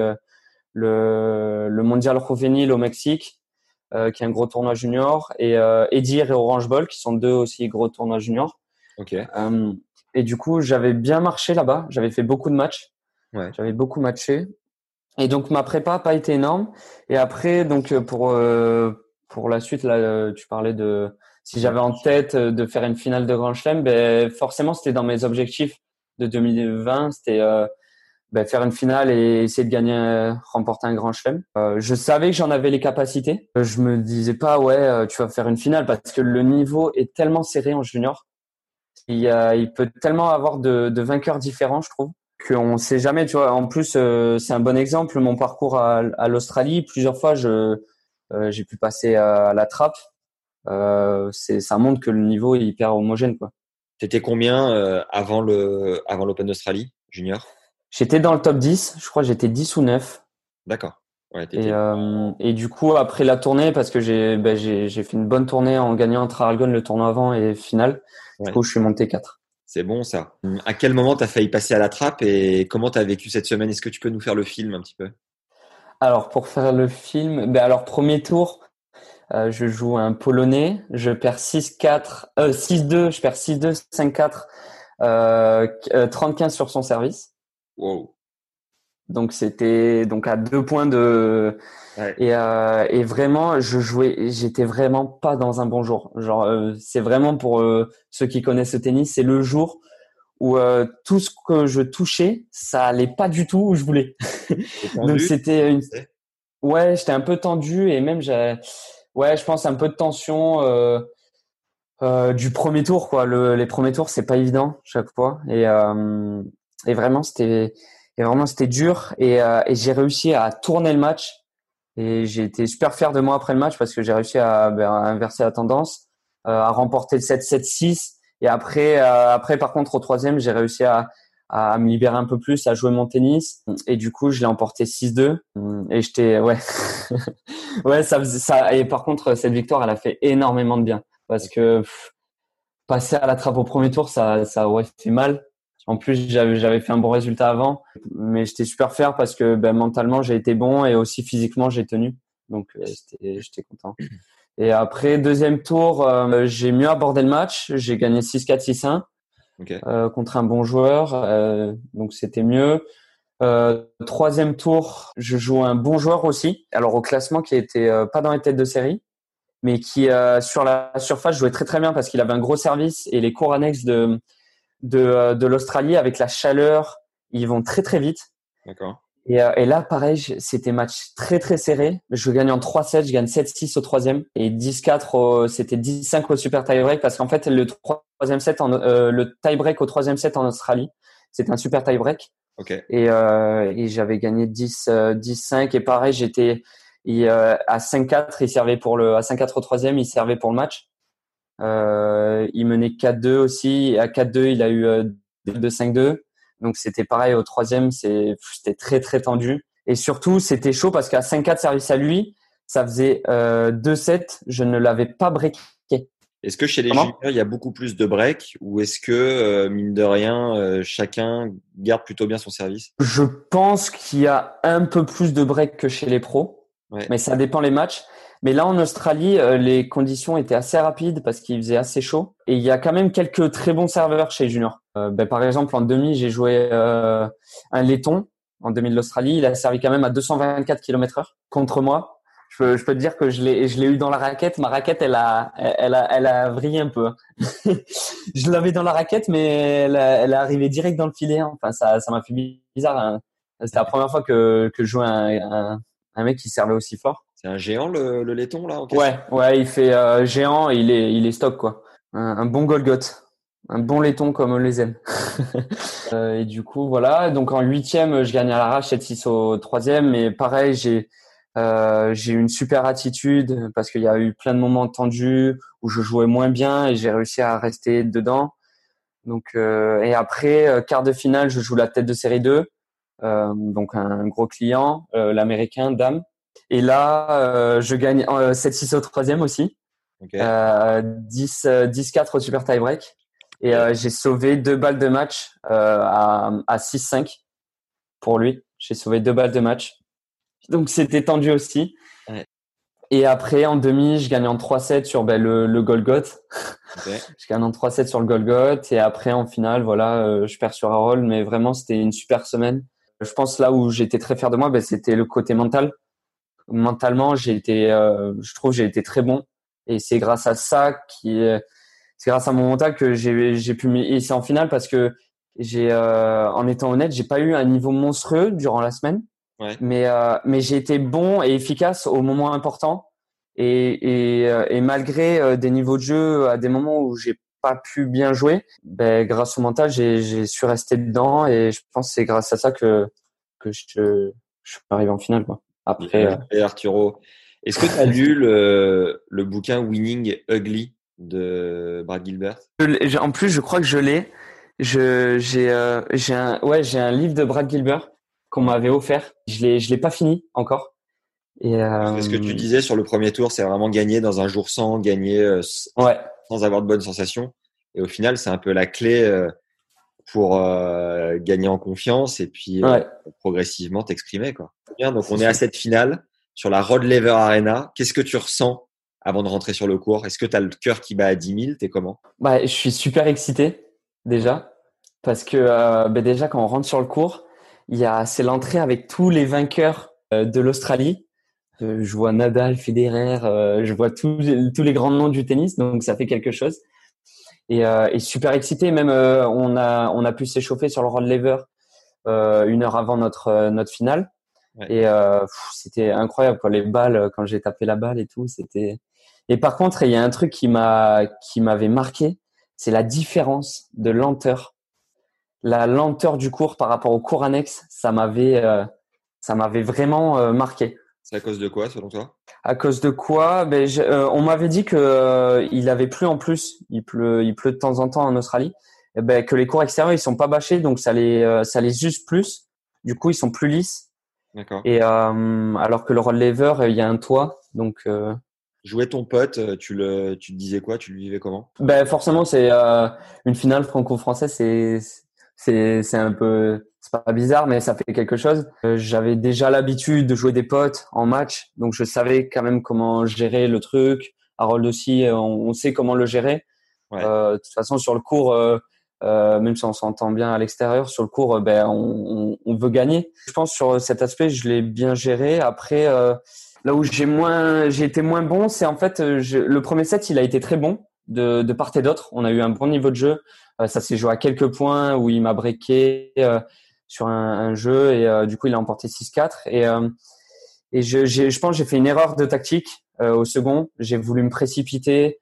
le Mondial Juvenil au Mexique, qui est un gros tournoi junior, et Edir et Orange Bowl, qui sont 2 aussi gros tournois juniors. Ok. Et du coup, j'avais bien marché là-bas. J'avais fait beaucoup de matchs. Ouais. J'avais beaucoup matché. Et donc, ma prépa n'a pas été énorme. Et après, donc, pour la suite, là, tu parlais de si j'avais en tête de faire une finale de Grand Chelem, forcément, c'était dans mes objectifs de 2020. C'était faire une finale et essayer de gagner, remporter un Grand Chelem. Je savais que j'en avais les capacités. Je me disais pas, tu vas faire une finale parce que le niveau est tellement serré en junior. Il peut tellement avoir de vainqueurs différents, je trouve, qu'on sait jamais, tu vois. En plus, c'est un bon exemple. Mon parcours à l'Australie, plusieurs fois, j'ai pu passer à la trappe. Ça montre que le niveau est hyper homogène, quoi. T'étais combien avant l'Open d'Australie junior? J'étais dans le top 10. Je crois que j'étais 10 ou 9. D'accord. Ouais, et du coup, après la tournée, parce que j'ai fait une bonne tournée en gagnant à Traralgon le tournoi avant et finale. Du coup, je suis monté 4. C'est bon, ça. À quel moment tu as failli passer à la trappe et comment tu as vécu cette semaine? Est-ce que tu peux nous faire le film un petit peu? Alors, pour faire le film, alors premier tour, je joue un Polonais, je perds 6-4, 6-2, je perds 6-2, 5-4, 30-15 sur son service. Wow. Donc c'était à 2 points de et vraiment j'étais vraiment pas dans un bon jour. Genre c'est vraiment pour ceux qui connaissent le tennis, c'est le jour où tout ce que je touchais, ça allait pas du tout où je voulais. Donc c'était j'étais un peu tendu et même je pense un peu de tension du premier tour quoi. Les premiers tours, c'est pas évident chaque fois et vraiment c'était dur et j'ai réussi à tourner le match et j'ai été super fier de moi après le match parce que j'ai réussi à inverser la tendance, à remporter le 7-7-6 et après par contre au troisième j'ai réussi à me libérer un peu plus, à jouer mon tennis et du coup je l'ai emporté 6-2 et j'étais ça et par contre cette victoire elle a fait énormément de bien parce que passer à la trappe au premier tour ça fait mal. En plus, j'avais fait un bon résultat avant, mais j'étais super fier parce que mentalement, j'ai été bon et aussi physiquement, j'ai tenu. Donc, j'étais content. Et après, deuxième tour, j'ai mieux abordé le match. J'ai gagné 6-4, 6-1 contre un bon joueur. Donc, c'était mieux. Troisième tour, je joue un bon joueur aussi. Alors, au classement qui était pas dans les têtes de série, mais qui, sur la surface, jouait très, très bien parce qu'il avait un gros service et les cours annexes de l'Australie avec la chaleur, ils vont très très vite. D'accord. Et là pareil, c'était match très très serré. Je gagne en 3-7, je gagne 7-6 au troisième et 10-4 c'était 10-5 au super tie-break parce qu'en fait le troisième set le tie-break au troisième set en Australie, c'était un super tie-break. Et j'avais gagné 10-5 et pareil, j'étais à 5-4, il servait à 5-4 au troisième, il servait pour le match. Il menait 4-2 aussi. Et à 4-2, il a eu 2-5-2. Donc, c'était pareil au troisième. C'était très, très tendu. Et surtout, c'était chaud parce qu'à 5-4 service à lui, ça faisait 2-7. Je ne l'avais pas breaké. Est-ce que chez les juniors, il y a beaucoup plus de break ou est-ce que, mine de rien, chacun garde plutôt bien son service? Je pense qu'il y a un peu plus de break que chez les pros. Mais ça dépend les matchs. Mais là, en Australie, les conditions étaient assez rapides parce qu'il faisait assez chaud. Et il y a quand même quelques très bons serveurs chez les juniors. Par exemple, en demi, j'ai joué un laiton en demi de l'Australie. Il a servi quand même à 224 km/h contre moi. Je peux te dire que je l'ai eu dans la raquette. Ma raquette, elle a vrillé un peu. Je l'avais dans la raquette, mais elle est arrivée direct dans le filet. Enfin, ça m'a fait bizarre. Hein. C'était la première fois que je jouais un mec qui servait aussi fort. C'est un géant le laiton là en question. Ouais, il fait géant et il est stock quoi. Un bon Golgoth. un bon laiton comme on les aime. Et du coup, voilà. Donc en 8e, je gagne à l'arrache 7-6 au 3e. Mais pareil, j'ai eu une super attitude parce qu'il y a eu plein de moments tendus où je jouais moins bien et j'ai réussi à rester dedans. Donc et après, quart de finale, je joue la tête de série 2. Donc un gros client, l'américain, dame. Et là, je gagne 7-6 au 3e aussi. Okay. 10-4 au super tie-break. Et j'ai sauvé 2 balles de match à 6-5 pour lui. J'ai sauvé 2 balles de match. Donc, c'était tendu aussi. Ouais. Et après, en demi, je gagne en 3-7 sur le Golgoth. Okay. Je gagne en 3-7 sur le Golgoth. Et après, en finale, voilà, je perds sur Harold. Mais vraiment, c'était une super semaine. Je pense là où j'étais très fier de moi, c'était le côté mental. Mentalement, je trouve j'ai été très bon. Et c'est grâce à ça c'est grâce à mon mental que j'ai pu et c'est en finale parce que en étant honnête, j'ai pas eu un niveau monstrueux durant la semaine. Ouais. Mais j'ai été bon et efficace au moment important et malgré des niveaux de jeu à des moments où j'ai pas pu bien jouer, grâce au mental, j'ai su rester dedans et je pense que c'est grâce à ça que je suis arrivé en finale, quoi. Après, et Arturo, est-ce que tu as lu le bouquin Winning Ugly de Brad Gilbert? En plus, je crois que je l'ai. J'ai un livre de Brad Gilbert qu'on m'avait offert. Je l'ai pas fini encore. Et ce que tu disais sur le premier tour, c'est vraiment gagner dans un jour sans, gagner sans avoir de bonnes sensations. Et au final, c'est un peu la clé pour gagner en confiance et puis progressivement t'exprimer, quoi. Bien, donc on est à cette finale sur la Rod Laver Arena. Qu'est-ce que tu ressens avant de rentrer sur le court? Est-ce que tu as le cœur qui bat à 10 000? T'es comment? Je suis super excité déjà parce que déjà quand on rentre sur le court, c'est l'entrée avec tous les vainqueurs de l'Australie. Je vois Nadal, Federer, je vois tous les grands noms du tennis, donc ça fait quelque chose. Et super excité. Même on a pu s'échauffer sur le Rod Laver 1 heure avant notre finale. Ouais. Et c'était incroyable, quoi. Les balles, quand j'ai tapé la balle et tout, c'était. Et par contre, il y a un truc qui m'avait marqué, c'est la différence de lenteur. La lenteur du cours par rapport au cours annexe, ça m'avait vraiment marqué. C'est à cause de quoi, selon toi? À cause de quoi? On m'avait dit que il avait plu en plus. Il pleut de temps en temps en Australie. Et que les cours extérieurs ils sont pas bâchés, donc ça les use plus. Du coup, ils sont plus lisses. D'accord. Et alors que le Rod Laver, il y a un toit, donc. Jouer ton pote, tu te disais quoi? Tu le vivais comment? Forcément, c'est une finale franco-française, c'est un peu, c'est pas bizarre, mais ça fait quelque chose. J'avais déjà l'habitude de jouer des potes en match, donc je savais quand même comment gérer le truc. Harold aussi, on sait comment le gérer. Ouais. De toute façon, sur le court, même si on s'entend bien à l'extérieur, sur le cours, on veut gagner. Je pense sur cet aspect, je l'ai bien géré. Après, là où j'ai été moins bon, c'est en fait le premier set, il a été très bon de part et d'autre. On a eu un bon niveau de jeu. Ça s'est joué à quelques points où il m'a breaké sur un jeu et du coup il a emporté 6-4 et je pense que j'ai fait une erreur de tactique au second. J'ai voulu me précipiter,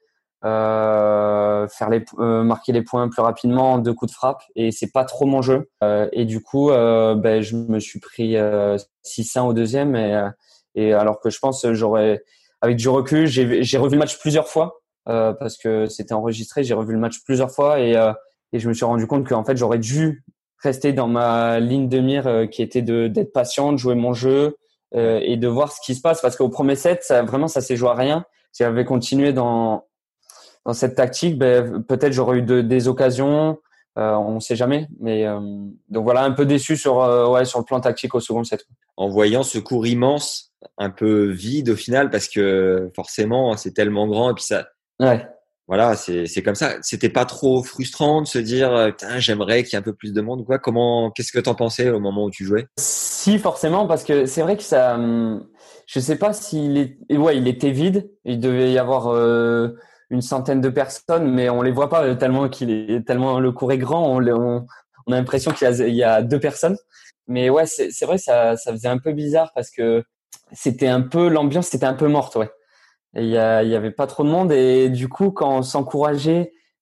marquer les points plus rapidement en 2 coups de frappe et c'est pas trop mon jeu. Et du coup je me suis pris 6-1 au deuxième et alors que je pense avec du recul, j'ai revu le match plusieurs fois. Parce que c'était enregistré, j'ai revu le match plusieurs fois et je me suis rendu compte qu'en fait j'aurais dû rester dans ma ligne de mire qui était d'être patient, de jouer mon jeu et de voir ce qui se passe parce qu'au premier set ça s'est joué à rien. Si j'avais continué dans cette tactique, peut-être j'aurais eu des occasions, on sait jamais. Mais donc voilà, un peu déçu sur le plan tactique au second set. En voyant ce cours immense, un peu vide au final parce que forcément c'est tellement grand et puis ça. Ouais. Voilà, c'est comme ça. C'était pas trop frustrant de se dire putain, j'aimerais qu'il y ait un peu plus de monde ou quoi. Qu'est-ce que t'en pensais au moment où tu jouais? Si, forcément, parce que c'est vrai que ça, je sais pas il était vide. Il devait y avoir une centaine de personnes, mais on les voit pas tellement tellement le cours est grand. On a l'impression qu'il y a 2 personnes. Mais ouais, c'est vrai, ça faisait un peu bizarre parce que l'ambiance était un peu morte, ouais. Il y avait pas trop de monde et du coup quand on s'encourageait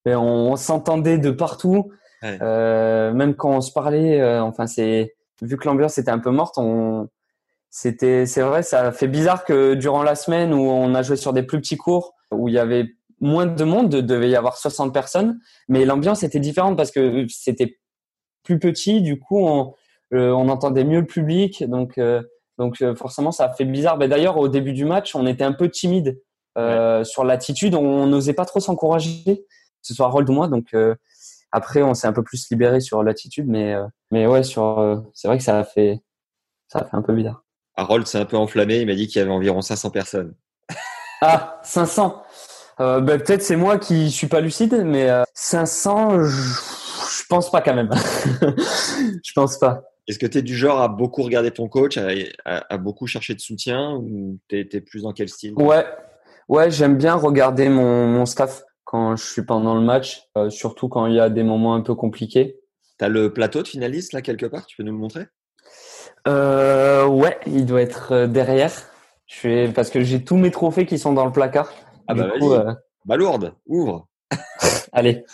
mais on s'entendait de partout. Ouais. Même quand on se parlait, vu que l'ambiance était un peu morte, c'est vrai, ça fait bizarre que durant la semaine où on a joué sur des plus petits cours, où il y avait moins de monde, devait y avoir 60 personnes, mais l'ambiance était différente parce que c'était plus petit, du coup on entendait mieux le public, donc forcément ça fait bizarre. Mais d'ailleurs au début du match, on était un peu timide sur l'attitude, on n'osait pas trop s'encourager, que ce soit Harold ou moi, donc après on s'est un peu plus libéré sur l'attitude, mais ouais c'est vrai que ça a fait un peu bizarre. Harold s'est un peu enflammé, il m'a dit qu'il y avait environ 500 personnes. Ah, 500. Peut-être c'est moi qui suis pas lucide, mais 500, je pense pas quand même. Je pense pas. Est-ce que tu es du genre à beaucoup regarder ton coach, à beaucoup chercher de soutien, ou t'es plus dans quel style? Ouais, j'aime bien regarder mon staff quand je suis pendant le match, surtout quand il y a des moments un peu compliqués. T'as le plateau de finaliste là quelque part, tu peux nous le montrer? Ouais, il doit être derrière. Parce que j'ai tous mes trophées qui sont dans le placard. Ah bah coup, vas-y. Balourde, ouvre. Allez.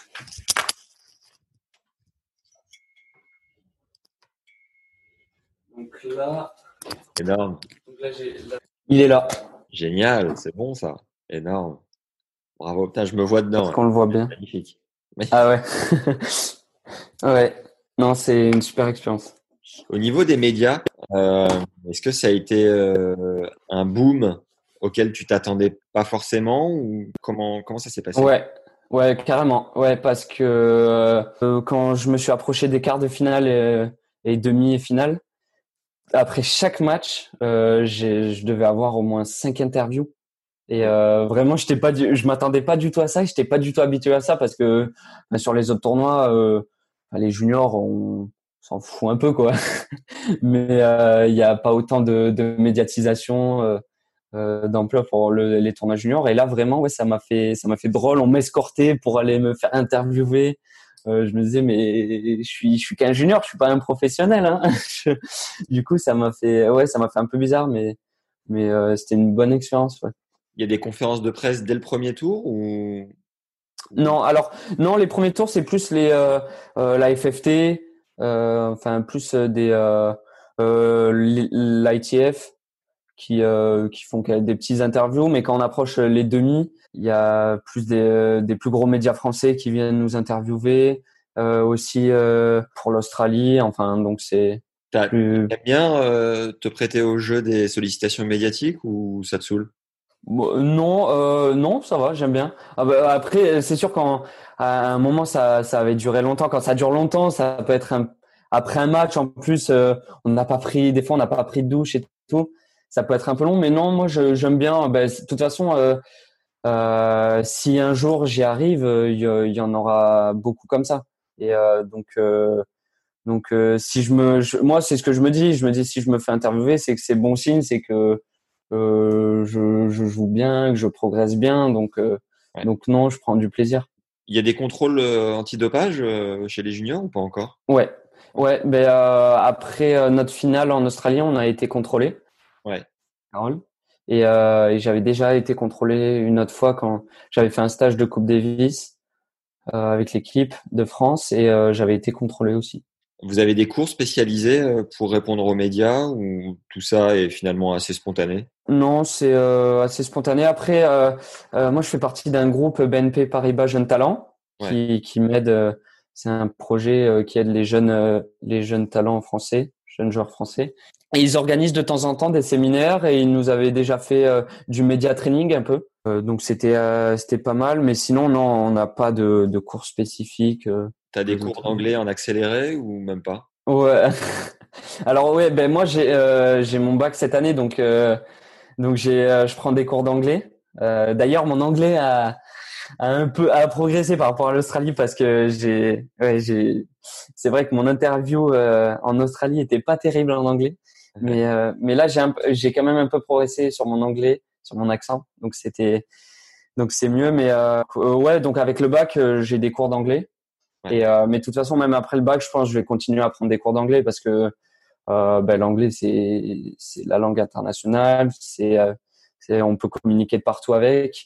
Donc là. Énorme. Il est là. Génial, c'est bon ça. Énorme. Bravo. Putain, je me vois dedans. Parce qu'on le voit bien. Magnifique. Ah ouais. Ouais. Non, c'est une super expérience. Au niveau des médias, est-ce que ça a été un boom auquel tu t'attendais pas forcément, ou comment ça s'est passé? Ouais, carrément. Ouais, parce que quand je me suis approché des quarts de finale et demi et finale, après chaque match, je devais avoir au moins 5 interviews. Et vraiment, je m'attendais pas du tout à ça. J'étais pas du tout habitué à ça parce que sur les autres tournois, les juniors, on s'en fout un peu quoi. Mais il y a pas autant de médiatisation d'ampleur pour les tournois juniors. Et là, vraiment, ouais, ça m'a fait drôle. On m'escortait pour aller me faire interviewer. Je me disais, mais je suis qu'un junior, je suis pas un professionnel. Hein. Du coup, ça m'a fait un peu bizarre, mais c'était une bonne expérience. Ouais. Il y a des conférences de presse dès le premier tour ou? Non, les premiers tours c'est plus la FFT, plus l'ITF qui font des petits interviews, mais quand on approche les demi, il y a plus des plus gros médias français qui viennent nous interviewer, aussi pour l'Australie, donc c'est T'aimes bien te prêter au jeu des sollicitations médiatiques, ou ça te saoule? Non, ça va, j'aime bien. Après, c'est sûr qu'à un moment ça avait duré longtemps. Quand ça dure longtemps, ça peut être après un match. En plus, on n'a pas pris de douche et tout. Ça peut être un peu long, mais non, moi j'aime bien. De toute façon, si un jour j'y arrive, il y en aura beaucoup comme ça. Et moi c'est ce que je me dis. Je me dis, si je me fais interviewer, c'est que c'est bon signe, c'est que je joue bien, que je progresse bien, donc non, je prends du plaisir. Il y a des contrôles antidopage chez les juniors ou pas encore? Ouais. Après notre finale en Australie, on a été contrôlé. Ouais. Carole. Et j'avais déjà été contrôlé une autre fois quand j'avais fait un stage de Coupe Davis avec l'équipe de France, et j'avais été contrôlé aussi. Vous avez des cours spécialisés pour répondre aux médias, ou tout ça est finalement assez spontané? Non, c'est assez spontané. Après, moi, je fais partie d'un groupe BNP Paribas Jeunes Talents qui m'aide. C'est un projet qui aide les jeunes talents français, jeunes joueurs français. Et ils organisent de temps en temps des séminaires, et ils nous avaient déjà fait du média training un peu. Donc c'était pas mal, mais sinon non, on n'a pas de cours spécifiques. T'as des cours d'anglais en accéléré ou même pas? Ouais. Alors ouais, moi j'ai mon bac cette année, donc je prends des cours d'anglais. D'ailleurs, mon anglais a progressé par rapport à l'Australie, parce que c'est vrai que mon interview en Australie était pas terrible en anglais, mais là j'ai quand même un peu progressé sur mon anglais, sur mon accent, donc c'est mieux, mais ouais, donc avec le bac j'ai des cours d'anglais. Et mais de toute façon, même après le bac, je pense que je vais continuer à prendre des cours d'anglais, parce que l'anglais c'est la langue internationale, on peut communiquer de partout avec,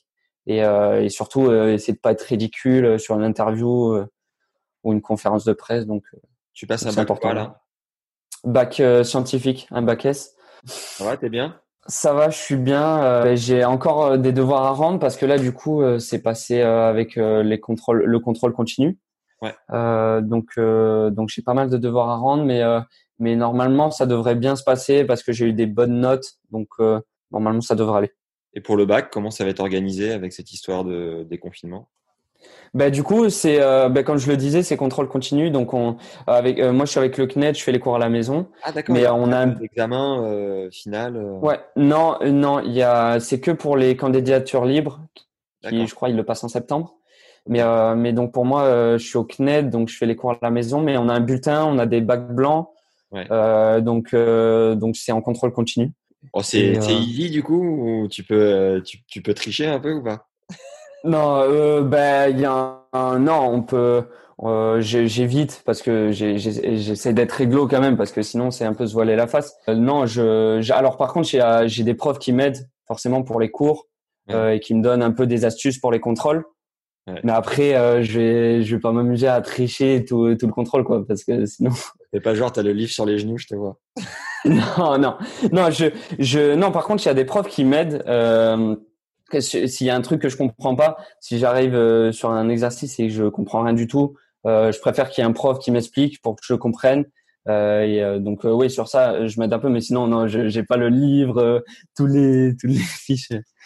et surtout essayer de pas être ridicule sur une interview ou une conférence de presse. Donc Tu passes un c'est bac important. quoi, là? Bac scientifique, un bac S. Ça va, t'es bien? Ça va, je suis bien. J'ai encore des devoirs à rendre parce que là, du coup, c'est passé avec le contrôle continu. Ouais. Donc j'ai pas mal de devoirs à rendre, mais normalement, ça devrait bien se passer parce que j'ai eu des bonnes notes. Donc normalement, ça devrait aller. Et pour le bac, comment ça va être organisé avec cette histoire de déconfinement? Du coup, c'est comme je le disais, c'est contrôle continu. Donc moi, je suis avec le CNED, je fais les cours à la maison. Ah d'accord, Mais on a un examen final. Ouais, non, c'est que pour les candidatures libres qui, je crois, ils le passent en septembre. Mais donc pour moi, je suis au CNED, donc je fais les cours à la maison, mais on a un bulletin, on a des bacs blancs. Ouais. Donc c'est en contrôle continu. Oh, c'est easy du coup, ou tu peux tricher un peu ou pas? Non, non, on peut. J'évite parce que j'essaie d'être réglo quand même parce que sinon c'est un peu se voiler la face. Non, alors par contre j'ai des profs qui m'aident forcément pour les cours et qui me donnent un peu des astuces pour les contrôles. Ouais. Mais après je vais pas m'amuser à tricher tout le contrôle quoi parce que sinon. C'est pas genre t'as le livre sur les genoux, je te vois. Non. Non, par contre il y a des profs qui m'aident. S'il y a un truc que je comprends pas, si j'arrive sur un exercice et que je comprends rien du tout, je préfère qu'il y ait un prof qui m'explique pour que je comprenne. Donc oui, sur ça, je m'aide un peu, mais sinon non, j'ai pas le livre, tous les fiches.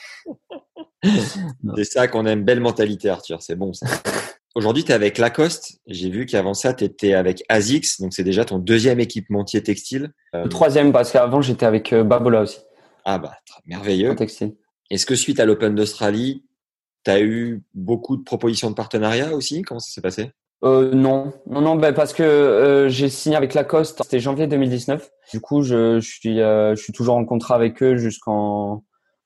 C'est ça qu'on aime, belle mentalité, Arthur. C'est bon ça. Aujourd'hui, tu es avec Lacoste. J'ai vu qu'avant ça, tu étais avec ASICS, donc c'est déjà ton deuxième équipementier textile. Le troisième, parce qu'avant j'étais avec Babola aussi. Ah bah merveilleux. En textile. Est-ce que suite à l'Open d'Australie, tu as eu beaucoup de propositions de partenariat aussi? Comment ça s'est passé? Non, parce que j'ai signé avec Lacoste, c'était janvier 2019. Du coup, je suis toujours en contrat avec eux jusqu'en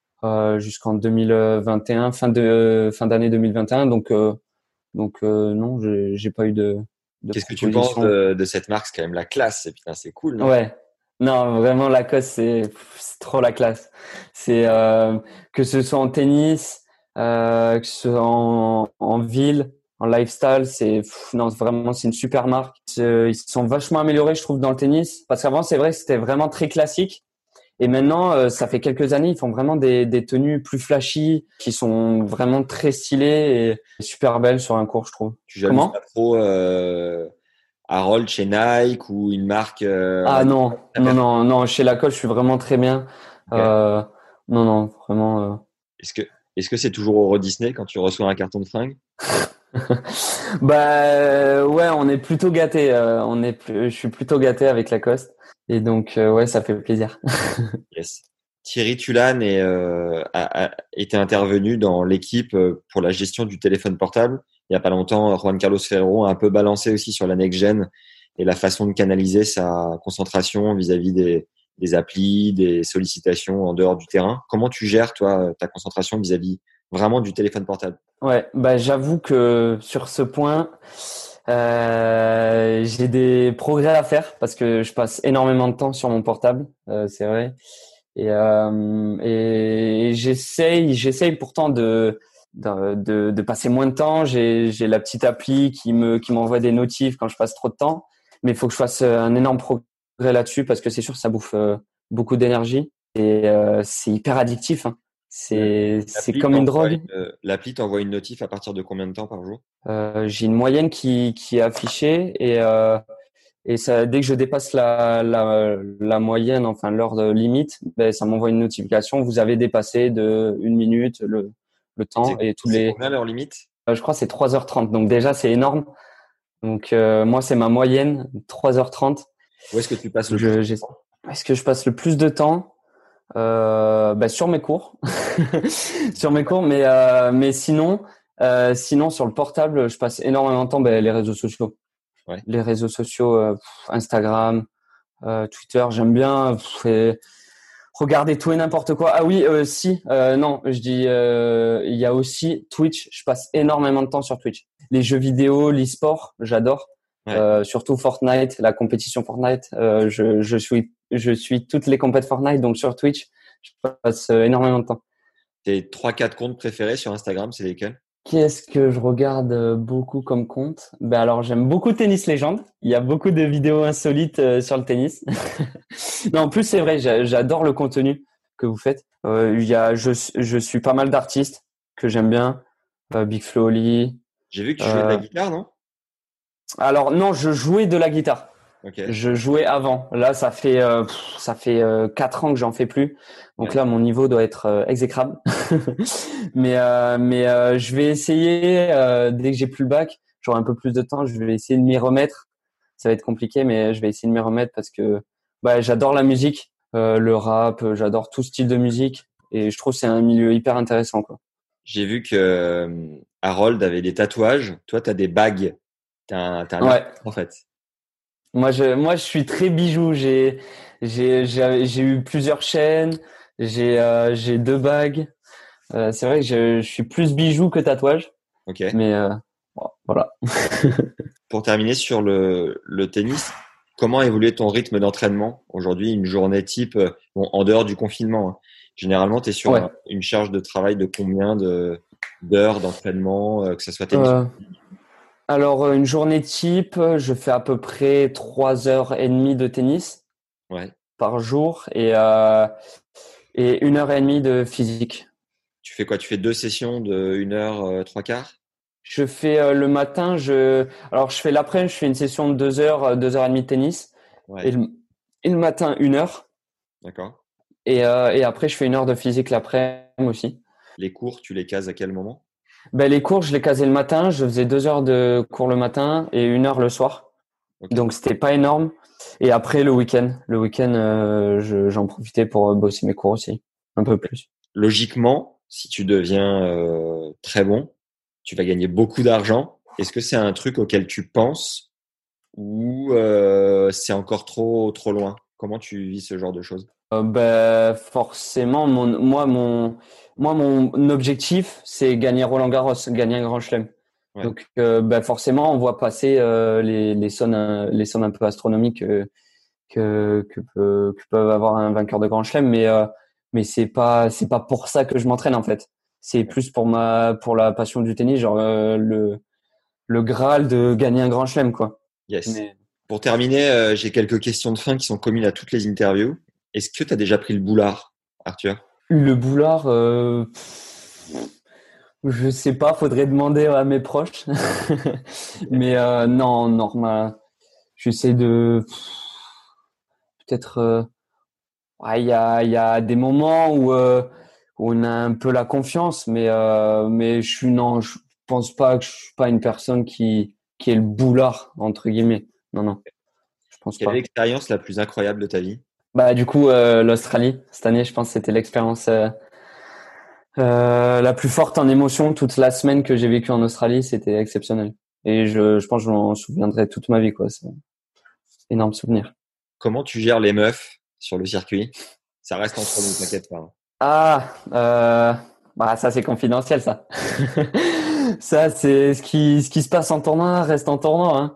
2021, fin d'année 2021. Donc non, j'ai pas eu de Qu'est-ce que tu penses de cette marque? C'est quand même la classe. Et putain, c'est cool, non? Ouais. Non, vraiment, Lacoste, c'est trop la classe. C'est que ce soit en tennis, que ce soit en ville, en lifestyle, vraiment, c'est une super marque. Ils se sont vachement améliorés, je trouve, dans le tennis. Parce qu'avant, c'est vrai que c'était vraiment très classique. Et maintenant, ça fait quelques années, ils font vraiment des tenues plus flashy, qui sont vraiment très stylées et super belles sur un court, je trouve. Tu jalouses pas trop Harold chez Nike ou une marque non, chez Lacoste, je suis vraiment très bien. Okay. Non, vraiment. Est-ce que c'est toujours Euro Disney quand tu reçois un carton de fringues? Ouais, on est plutôt gâtés. Je suis plutôt gâté avec Lacoste. Et donc, ouais, ça fait plaisir. Yes. Thierry Tulane a été intervenu dans l'équipe pour la gestion du téléphone portable. Il n'y a pas longtemps, Juan Carlos Ferrero a un peu balancé aussi sur la next-gen et la façon de canaliser sa concentration vis-à-vis des applis, des sollicitations en dehors du terrain. Comment tu gères, toi, ta concentration vis-à-vis vraiment du téléphone portable? Ouais, j'avoue que sur ce point, j'ai des progrès à faire parce que je passe énormément de temps sur mon portable, c'est vrai. Et j'essaye pourtant de passer moins de temps. J'ai la petite appli qui m'envoie des notifs quand je passe trop de temps, mais il faut que je fasse un énorme progrès là-dessus parce que c'est sûr que ça bouffe beaucoup d'énergie et c'est hyper addictif, hein. C'est comme une drogue. L'appli t'envoie une notif à partir de combien de temps par jour? J'ai une moyenne qui est affichée et ça, dès que je dépasse la moyenne, enfin l'heure de limite, ça m'envoie une notification. Vous avez dépassé de 1 minute le temps et tous les. C'est combien l'heure limite? Je crois que c'est 3h30. Donc déjà c'est énorme. Donc moi c'est ma moyenne 3h30. Où est-ce que tu passes le plus? Est-ce que je passe le plus de temps? Sur mes cours, mais sinon sur le portable, je passe énormément de temps. Les réseaux sociaux. Ouais. Les réseaux sociaux, Instagram, Twitter, j'aime bien regarder tout et n'importe quoi. Ah oui, non, je dis, il y a aussi Twitch. Je passe énormément de temps sur Twitch. Les jeux vidéo, l'e-sport, j'adore. Ouais. Surtout Fortnite, la compétition Fortnite. Je suis toutes les compètes Fortnite, donc sur Twitch, je passe énormément de temps. Tes 3-4 comptes préférés sur Instagram, c'est lesquels? Qu'est-ce que je regarde beaucoup comme compte? Ben alors, j'aime beaucoup Tennis Légende. Il y a beaucoup de vidéos insolites sur le tennis. Non, en plus, c'est vrai, j'adore le contenu que vous faites. Je suis pas mal d'artistes que j'aime bien. Big Flo et Oli. J'ai vu que tu jouais de la guitare, non? Alors non, je jouais de la guitare. Ok. Je jouais avant. Là, ça fait 4 ans que j'en fais plus. Donc là, mon niveau doit être exécrable. mais je vais essayer dès que j'ai plus le bac, j'aurai un peu plus de temps, je vais essayer de m'y remettre. Ça va être compliqué, mais je vais essayer de m'y remettre parce que j'adore la musique, le rap, j'adore tout style de musique et je trouve que c'est un milieu hyper intéressant, quoi. J'ai vu que Harold avait des tatouages. Toi, tu as des bagues. T'as un Ouais. artiste, en fait. Moi, je suis très bijou. J'ai eu plusieurs chaînes. J'ai 2 bagues. C'est vrai que je suis plus bijou que tatouage. Ok. Mais bon, voilà. Pour terminer sur le tennis, comment évolue ton rythme d'entraînement aujourd'hui, une journée type, en dehors du confinement, hein. Généralement, tu es sur une charge de travail de combien d'heures d'entraînement, que ce soit tennis? Alors, une journée type, je fais à peu près 3h30 de tennis par jour et 1h30 de physique. Tu fais quoi? Tu fais 2 sessions de 1 heure, 3/4? Je fais le matin, alors je fais l'après-midi, je fais une session de 2 heures, 2h30 de tennis. Ouais. Et le matin, 1 heure. D'accord. Et après, je fais 1 heure de physique l'après-midi aussi. Les cours, tu les cases à quel moment? Les cours, je les casais le matin. Je faisais 2 heures de cours le matin et 1 heure le soir. Okay. Donc, c'était pas énorme. Et après, le week-end, j'en profitais pour bosser mes cours aussi, un peu plus. Logiquement, si tu deviens très bon, tu vas gagner beaucoup d'argent. Est-ce que c'est un truc auquel tu penses ou c'est encore trop loin? Comment tu vis ce genre de choses? Forcément, mon objectif, c'est gagner Roland-Garros, gagner un grand chelem. Ouais. Donc, forcément, on voit passer les sommes un peu astronomiques que peuvent avoir un vainqueur de grand chelem, mais c'est pas pour ça que je m'entraîne en fait. C'est plus pour la passion du tennis, genre le Graal de gagner un grand chelem, quoi. Yes. Pour terminer, j'ai quelques questions de fin qui sont communes à toutes les interviews. Est-ce que tu as déjà pris le boulard, Arthur? Le boulard, je sais pas, faudrait demander à mes proches. Mais non, normal. J'essaie de peut-être. Il y a des moments où on a un peu la confiance, mais je pense pas que je suis pas une personne qui est le boulard entre guillemets. Non, je pense pas. Quelle est l'expérience la plus incroyable de ta vie? Du coup, l'Australie cette année, je pense que c'était l'expérience la plus forte en émotion. Toute la semaine que j'ai vécue en Australie, c'était exceptionnel. Et je pense que je m'en souviendrai toute ma vie, quoi. C'est un énorme souvenir. Comment tu gères les meufs sur le circuit? Ça reste entre nous, t'inquiète pas. Ça c'est confidentiel, ça. Ça, c'est ce qui se passe en tournoi reste en tournoi, hein.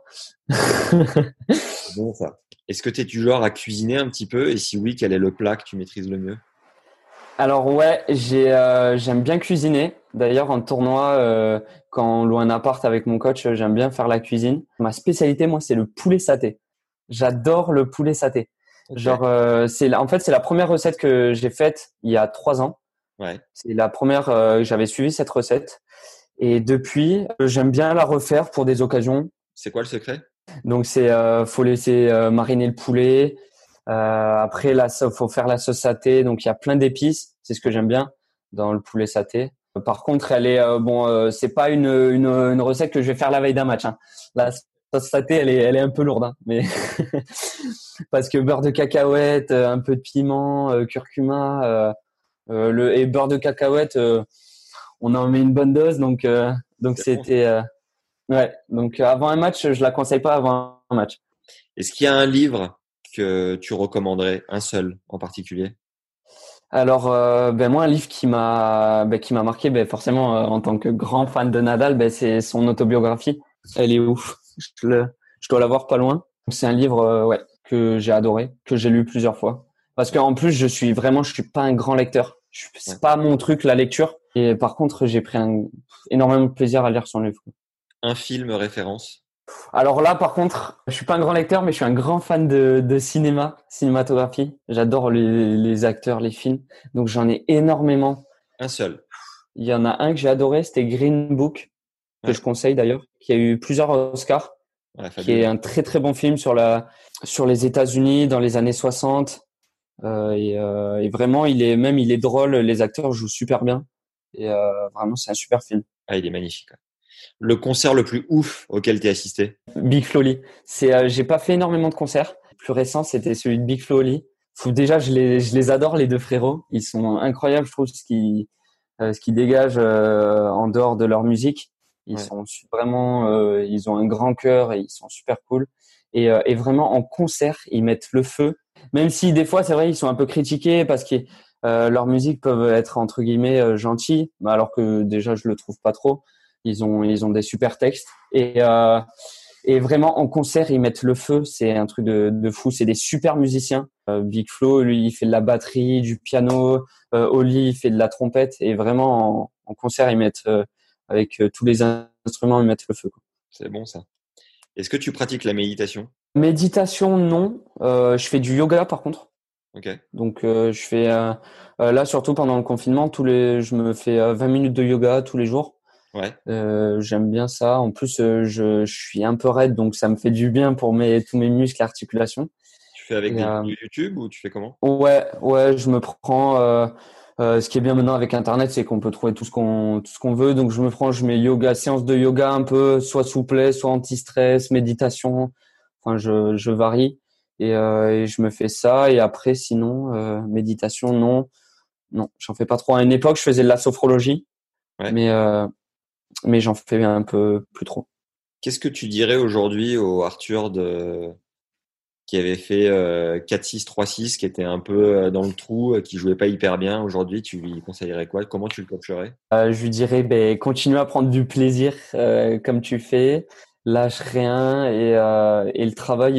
Bon, ça. Est-ce que tu es du genre à cuisiner un petit peu? Et si oui, quel est le plat que tu maîtrises le mieux? Alors j'aime bien cuisiner. D'ailleurs, en tournoi, quand on loue un appart avec mon coach, j'aime bien faire la cuisine. Ma spécialité, moi, c'est le poulet saté. J'adore le poulet saté. Okay. Genre, c'est la première recette que j'ai faite il y a 3 ans. Ouais. C'est la première, j'avais suivi cette recette. Et depuis, j'aime bien la refaire pour des occasions. C'est quoi le secret? Donc, faut laisser mariner le poulet. Après, faut faire la sauce saté. Donc, il y a plein d'épices. C'est ce que j'aime bien dans le poulet saté. Par contre, elle est c'est pas une recette que je vais faire la veille d'un match, hein. La sauce saté, elle est un peu lourde, hein, mais parce que beurre de cacahuète, un peu de piment, curcuma, et beurre de cacahuète, on en met une bonne dose. Donc c'était Donc avant un match, je la conseille pas avant un match. Est-ce qu'il y a un livre que tu recommanderais, un seul en particulier? Alors, moi, un livre qui m'a marqué, forcément, en tant que grand fan de Nadal, c'est son autobiographie. Elle est ouf. Je dois l'avoir pas loin. C'est un livre, que j'ai adoré, que j'ai lu plusieurs fois. Parce qu'en plus, je suis pas un grand lecteur. C'est pas mon truc, la lecture. Et par contre, j'ai pris énormément de plaisir à lire son livre. Un film référence? Alors là, par contre, je suis pas un grand lecteur, mais je suis un grand fan de cinématographie. J'adore les acteurs, les films. Donc j'en ai énormément. Un seul? Il y en a un que j'ai adoré, c'était Green Book, que je conseille d'ailleurs, qui a eu plusieurs Oscars, qui est un très très bon film sur les États-Unis dans les années 60. Et vraiment, il est drôle. Les acteurs jouent super bien. Et vraiment, c'est un super film. Ah, il est magnifique. Le concert le plus ouf auquel tu as assisté? Big Flo Oli. J'ai pas fait énormément de concerts. Le plus récent, c'était celui de Big Flo Oli. Déjà, je les adore, les deux frérots. Ils sont incroyables, je trouve, ce qu'ils dégagent en dehors de leur musique. Ils sont vraiment, ils ont un grand cœur et ils sont super cool. Et vraiment, en concert, ils mettent le feu. Même si des fois, c'est vrai, ils sont un peu critiqués parce que leur musique peuvent être entre guillemets gentils, alors que déjà, je le trouve pas trop. Ils ont des super textes et vraiment en concert ils mettent le feu. C'est un truc de fou. C'est des super musiciens. Big Flo, lui, il fait de la batterie, du piano. Oli, il fait de la trompette. Et vraiment en concert ils mettent avec tous les instruments ils mettent le feu, quoi. C'est bon ça. Est-ce que tu pratiques la méditation? Méditation, non. Je fais du yoga par contre. Ok. Donc je fais là surtout pendant le confinement je me fais 20 minutes de yoga tous les jours. Ouais. J'aime bien ça. En plus, je suis un peu raide, donc ça me fait du bien pour tous mes muscles, articulations. Tu fais avec des vidéos YouTube ou tu fais comment? Ouais, je me prends. Ce qui est bien maintenant avec Internet, c'est qu'on peut trouver tout ce qu'on veut. Donc je mets séance de yoga un peu, soit souplesse, soit anti-stress, méditation. Enfin, je varie et je me fais ça. Et après, sinon, méditation, non, j'en fais pas trop. À une époque, je faisais de la sophrologie, mais j'en fais un peu plus trop. Qu'est-ce que tu dirais aujourd'hui au Arthur qui avait fait 4-6-3-6, qui était un peu dans le trou, qui jouait pas hyper bien? Aujourd'hui, tu lui conseillerais quoi? Comment tu le coacherais? Je lui dirais, continue à prendre du plaisir comme tu fais, lâche rien et le travail,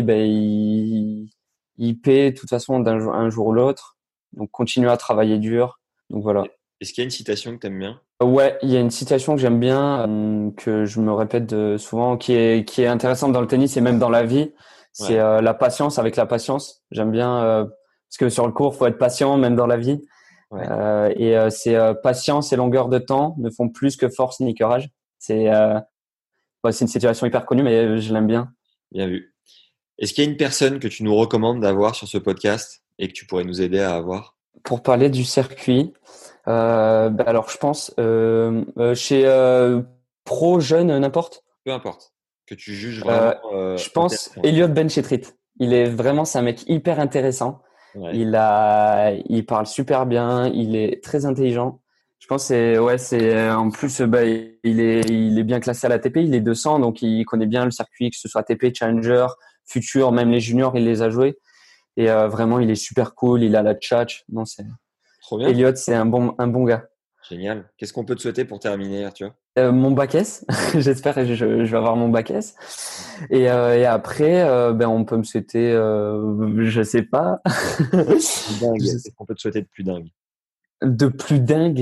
il paie de toute façon un jour ou l'autre. Donc continue à travailler dur. Donc voilà. Est-ce qu'il y a une citation que tu aimes bien? Ouais, il y a une citation que j'aime bien, que je me répète souvent, qui est intéressante dans le tennis et même dans la vie. C'est la patience avec la patience. J'aime bien parce que sur le court, faut être patient même dans la vie. Ouais. C'est patience et longueur de temps ne font plus que force ni courage. C'est une situation hyper connue, mais je l'aime bien. Bien vu. Est-ce qu'il y a une personne que tu nous recommandes d'avoir sur ce podcast et que tu pourrais nous aider à avoir? Pour parler du circuit, alors je pense chez pro, jeune, n'importe. Peu importe. Que tu juges vraiment. Je pense Elliot Benchetrit. C'est un mec hyper intéressant. Ouais. Il parle super bien. Il est très intelligent. Je pense en plus il est bien classé à l'ATP. Il est 200, donc il connaît bien le circuit, que ce soit ATP, Challenger, Future, même les juniors, il les a joués. Et vraiment, il est super cool. Il a la tchatch. Non, c'est trop bien. Elliot, c'est un bon gars. Génial. Qu'est-ce qu'on peut te souhaiter pour terminer, Arthur? Mon bac S. J'espère que je vais avoir mon bac S. Et après, on peut me souhaiter, je sais pas. Dingue. Qu'est-ce qu'on peut te souhaiter de plus dingue? De plus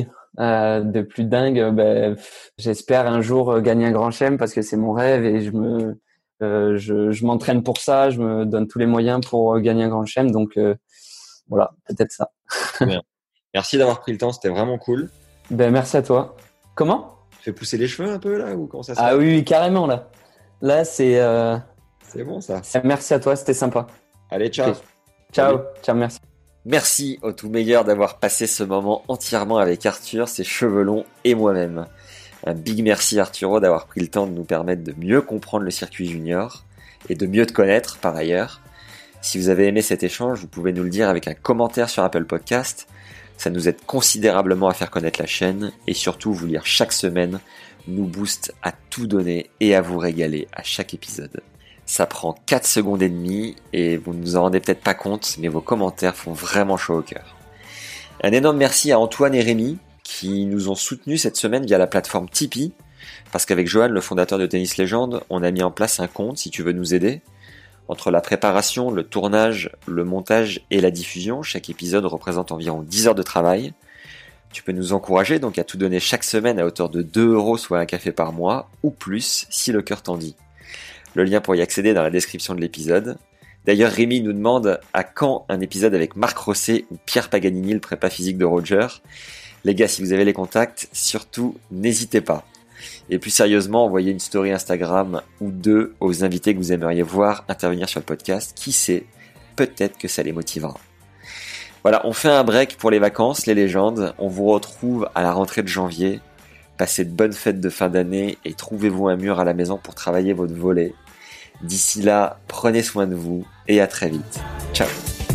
dingue, j'espère un jour gagner un grand chelem parce que c'est mon rêve et je m'entraîne pour ça. Je me donne tous les moyens pour gagner un grand chelem. Donc voilà, peut-être ça. Bien. Merci d'avoir pris le temps. C'était vraiment cool. Merci à toi. Comment? Tu fais pousser les cheveux un peu là ou comment ça se passe? Ah oui, carrément là. Là, c'est bon ça. Merci à toi, c'était sympa. Allez, ciao. Okay. Ciao, merci. Merci au tout meilleur d'avoir passé ce moment entièrement avec Arthur, ses cheveux longs et moi-même. Un big merci Arturo d'avoir pris le temps de nous permettre de mieux comprendre le circuit junior et de mieux te connaître par ailleurs. Si vous avez aimé cet échange, vous pouvez nous le dire avec un commentaire sur Apple Podcast. Ça nous aide considérablement à faire connaître la chaîne et surtout vous lire chaque semaine nous booste à tout donner et à vous régaler à chaque épisode. Ça prend 4 secondes et demie et vous ne vous en rendez peut-être pas compte, mais vos commentaires font vraiment chaud au cœur. Un énorme merci à Antoine et Rémi qui nous ont soutenus cette semaine via la plateforme Tipeee, parce qu'avec Johan, le fondateur de Tennis Légende, on a mis en place un compte si tu veux nous aider. Entre la préparation, le tournage, le montage et la diffusion, chaque épisode représente environ 10 heures de travail. Tu peux nous encourager donc à tout donner chaque semaine à hauteur de 2 €, soit un café par mois, ou plus si le cœur t'en dit. Le lien pour y accéder est dans la description de l'épisode. D'ailleurs, Rémi nous demande à quand un épisode avec Marc Rosset ou Pierre Paganini, le prépa physique de Roger. Les gars, si vous avez les contacts, surtout n'hésitez pas. Et plus sérieusement, envoyez une story Instagram ou 2 aux invités que vous aimeriez voir intervenir sur le podcast. Qui sait, peut-être que ça les motivera. Voilà, on fait un break pour les vacances, les légendes. On vous retrouve à la rentrée de janvier. Passez de bonnes fêtes de fin d'année et trouvez-vous un mur à la maison pour travailler votre volley. D'ici là, prenez soin de vous et à très vite. Ciao.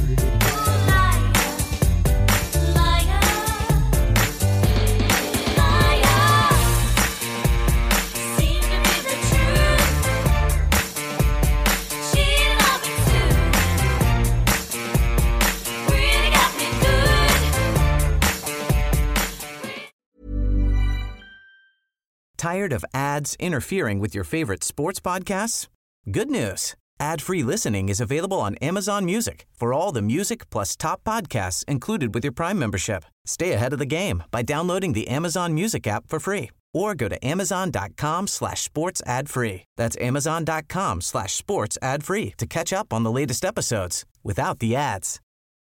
Tired of ads interfering with your favorite sports podcasts? Good news. Ad-free listening is available on Amazon Music for all the music plus top podcasts included with your Prime membership. Stay ahead of the game by downloading the Amazon Music app for free or go to amazon.com/sports ad free. That's amazon.com/sports ad free to catch up on the latest episodes without the ads.